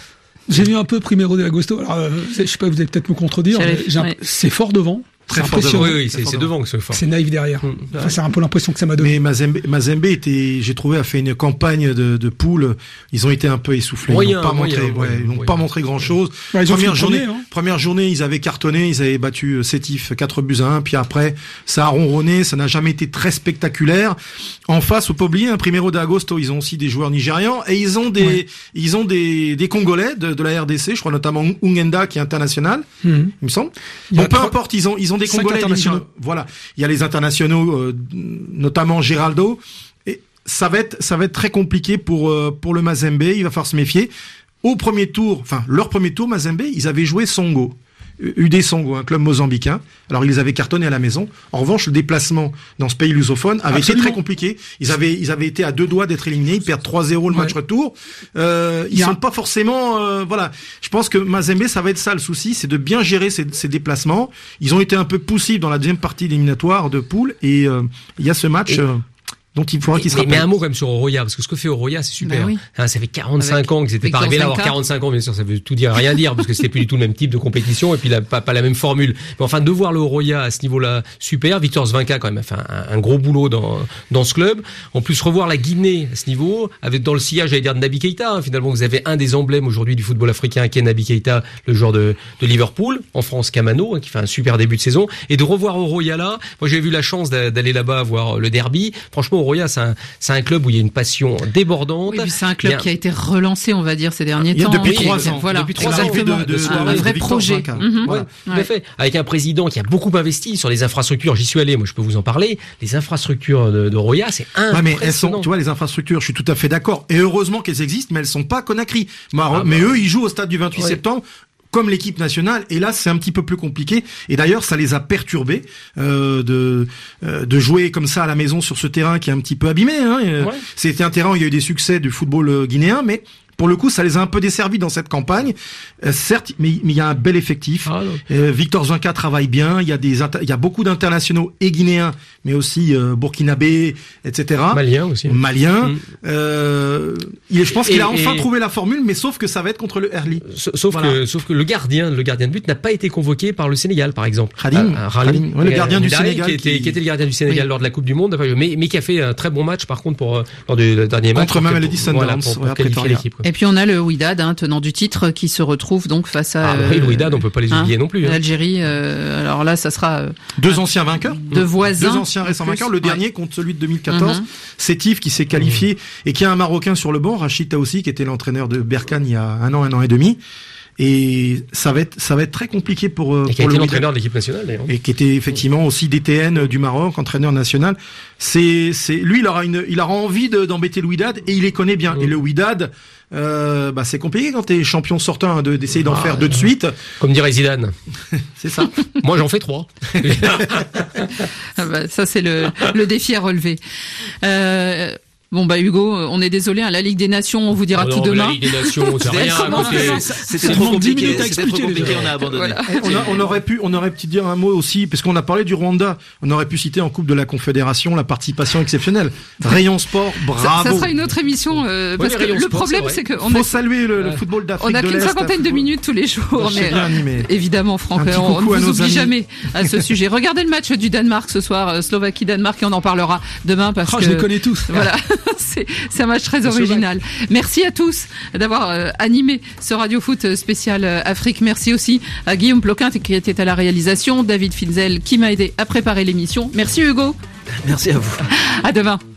Speaker 5: J'ai vu un peu Primeiro de Agosto. Alors, euh, je sais pas, vous allez peut-être me contredire, mais j'ai un... ouais. c'est fort devant.
Speaker 3: Très fort devant. Oui, oui, c'est, c'est devant que c'est fort.
Speaker 5: C'est naïf derrière. Mmh. Enfin, c'est un peu l'impression que ça m'a donné.
Speaker 4: Mais Mazembe, Mazembe était, j'ai trouvé, a fait une campagne de, de poule. Ils ont été un peu essoufflés.
Speaker 3: Moyen,
Speaker 4: ils n'ont pas
Speaker 3: moyen,
Speaker 4: montré,
Speaker 3: moyen,
Speaker 4: ouais, ils n'ont
Speaker 3: moyen.
Speaker 4: pas montré grand chose.
Speaker 5: Ouais,
Speaker 4: première journée,
Speaker 5: tourner, hein.
Speaker 4: première journée, ils avaient cartonné, ils avaient battu Sétif quatre buts à un. Puis après, ça a ronronné, ça n'a jamais été très spectaculaire. En face, faut pas oublier, un Primeiro de Agosto, ils ont aussi des joueurs nigérians et ils ont des, ouais. ils ont des, des Congolais de, de la R D C. Je crois notamment Ungenda qui est international, mmh. il me semble. Bon, peu importe, ils ont, ils ont des Congolais internationaux. Voilà, il y a les internationaux, euh, notamment Geraldo. Et ça va être, ça va être très compliqué pour euh, pour le Mazembe. Il va falloir se méfier. Au premier tour, enfin leur premier tour, Mazembe, ils avaient joué Songo. U D Songo, un club mozambicain. Alors ils les avaient cartonnés à la maison. En revanche, le déplacement dans ce pays lusophone avait Absolument. été très compliqué. Ils avaient ils avaient été à deux doigts d'être éliminés. Ils perdent trois zéro le ouais. match retour. Euh, ils a... sont pas forcément euh, voilà. Je pense que Mazembe, ça va être ça le souci, c'est de bien gérer ces, ces déplacements. Ils ont été un peu poussifs dans la deuxième partie éliminatoire de poule et il euh, y a ce match. Et... Euh, dont il faudra qu'il se rappelle.
Speaker 3: Mais un mot quand même sur Oroya, parce que ce que fait Oroya, c'est super. Ben oui. hein, ça fait quarante-cinq Avec ans qu'ils étaient pas arrivés là. Alors quarante-cinq ans, bien sûr, ça veut tout dire, rien dire, parce que c'était plus du tout le même type de compétition, et puis la, pas, pas la même formule. Mais enfin, de voir le Oroya à ce niveau-là, super. Victor Zvinka, quand même, a fait un, un gros boulot dans, dans ce club. En plus, revoir la Guinée à ce niveau, avec dans le sillage, j'allais dire, de Naby Keita. Hein. Finalement, vous avez un des emblèmes aujourd'hui du football africain, qui est Naby Keita, le joueur de, de Liverpool. En France, Kamano, hein, qui fait un super début de saison. Et de revoir Oroya là. Moi, j'ai eu la chance d'aller là-bas voir le derby. Franchement, Oroya, c'est un, c'est un club où il y a une passion débordante.
Speaker 2: Oui, c'est un club a... qui a été relancé, on va dire, ces derniers temps.
Speaker 4: Depuis trois ans.
Speaker 2: Voilà.
Speaker 4: Depuis trois ans. De, de, de,
Speaker 2: un, un vrai projet.
Speaker 3: Mmh. Ouais, tout à fait. Avec un président qui a beaucoup investi sur les infrastructures. J'y suis allé, moi, je peux vous en parler. Les infrastructures de, de Roya, c'est impressionnant. Ouais, mais elles sont,
Speaker 4: tu vois, les infrastructures, je suis tout à fait d'accord. Et heureusement qu'elles existent, mais elles sont pas à Conakry. Ah, mais bah, eux, ils jouent au stade du vingt-huit ouais. septembre. Comme l'équipe nationale, et là c'est un petit peu plus compliqué. Et d'ailleurs, ça les a perturbés euh, de euh, de jouer comme ça à la maison sur ce terrain qui est un petit peu abîmé. Hein. Ouais. C'était un terrain où il y a eu des succès du football guinéen, mais pour le coup, ça les a un peu desservis dans cette campagne. Euh, certes, mais il y a un bel effectif. Ah, euh, Victor Zvinka travaille bien. Il y a des, il y a beaucoup d'internationaux et guinéens, mais aussi euh, burkinabés, et cetera.
Speaker 3: Maliens aussi.
Speaker 4: Maliens. Mmh. Euh, il, je pense et, qu'il a enfin et... trouvé la formule, mais sauf que ça va être contre le Erli.
Speaker 3: Sauf voilà. que, sauf que le gardien, le gardien de but n'a pas été convoqué par le Sénégal, par exemple.
Speaker 4: Khadim,
Speaker 3: ah, Khadim,
Speaker 4: ouais, le gardien du Sénégal,
Speaker 3: qui était, qui... qui était le gardien du Sénégal oui. lors de la Coupe du Monde, mais, mais qui a fait un très bon match, par contre, pour lors du dernier match
Speaker 4: contre Mamelodi Sundowns,
Speaker 3: voilà, pour, pour qualifier l'équipe.
Speaker 2: Et puis on a le Wydad, hein, tenant du titre, qui se retrouve donc face à.
Speaker 3: Ah, oui, le Wydad, on peut pas les oublier
Speaker 2: hein,
Speaker 3: non plus. Hein.
Speaker 2: L'Algérie. Euh, alors là, ça sera euh,
Speaker 4: deux anciens vainqueurs,
Speaker 2: deux voisins,
Speaker 4: deux anciens récents vainqueurs. Le dernier ouais. contre celui de deux mille quatorze, mm-hmm. Sétif qui s'est qualifié mm-hmm. et qui a un Marocain sur le banc, Rachid Taoussi, qui était l'entraîneur de Berkane il y a un an, un an et demi. Et ça va être, ça va être très compliqué pour,
Speaker 3: et qui
Speaker 4: pour
Speaker 3: a été
Speaker 4: le
Speaker 3: l'entraîneur de l'équipe nationale, d'ailleurs.
Speaker 4: Et qui était effectivement aussi D T N du Maroc, entraîneur national. C'est, c'est, lui, il aura une, il aura envie de, d'embêter le Wydad et il les connaît bien. Mmh. Et le Wydad, euh, bah, c'est compliqué quand t'es champion sortant, hein, de, d'essayer d'en ah, faire deux de suite.
Speaker 3: Comme dirait Zidane.
Speaker 4: C'est ça.
Speaker 3: Moi, j'en fais trois.
Speaker 2: Ah bah, ça, c'est le, le défi à relever. Euh, Bon bah Hugo, on est désolé, hein, la Ligue des Nations, on vous dira
Speaker 3: oh
Speaker 2: tout
Speaker 3: non,
Speaker 2: demain.
Speaker 3: La Ligue des Nations, c'est rien.
Speaker 6: C'était trop compliqué, c'était trop compliqué, on a abandonné. Voilà.
Speaker 4: on, a, on aurait pu, on aurait pu dire un mot aussi, parce qu'on a parlé du Rwanda. On aurait pu citer en Coupe de la Confédération la participation exceptionnelle. Rayon Sport, bravo.
Speaker 2: Ça, ça sera une autre émission, euh, parce ouais, que le sport, problème c'est, c'est que on
Speaker 4: faut
Speaker 2: est...
Speaker 4: saluer le, le football d'Afrique de l'Est.
Speaker 2: On a qu'une cinquantaine de minutes tous les jours, mais euh, évidemment, Franck, on ne vous oublie jamais à ce sujet. Regardez le match du Danemark ce soir, Slovaquie-Danemark, et on en parlera demain parce que
Speaker 5: je les connais tous.
Speaker 2: Voilà, c'est un match très original. Merci à tous d'avoir euh, animé ce Radio Foot spécial euh, Afrique. Merci aussi à Guillaume Ploquin qui était à la réalisation, David Finzel qui m'a aidé à préparer l'émission. Merci Hugo.
Speaker 6: Merci à vous.
Speaker 2: À demain.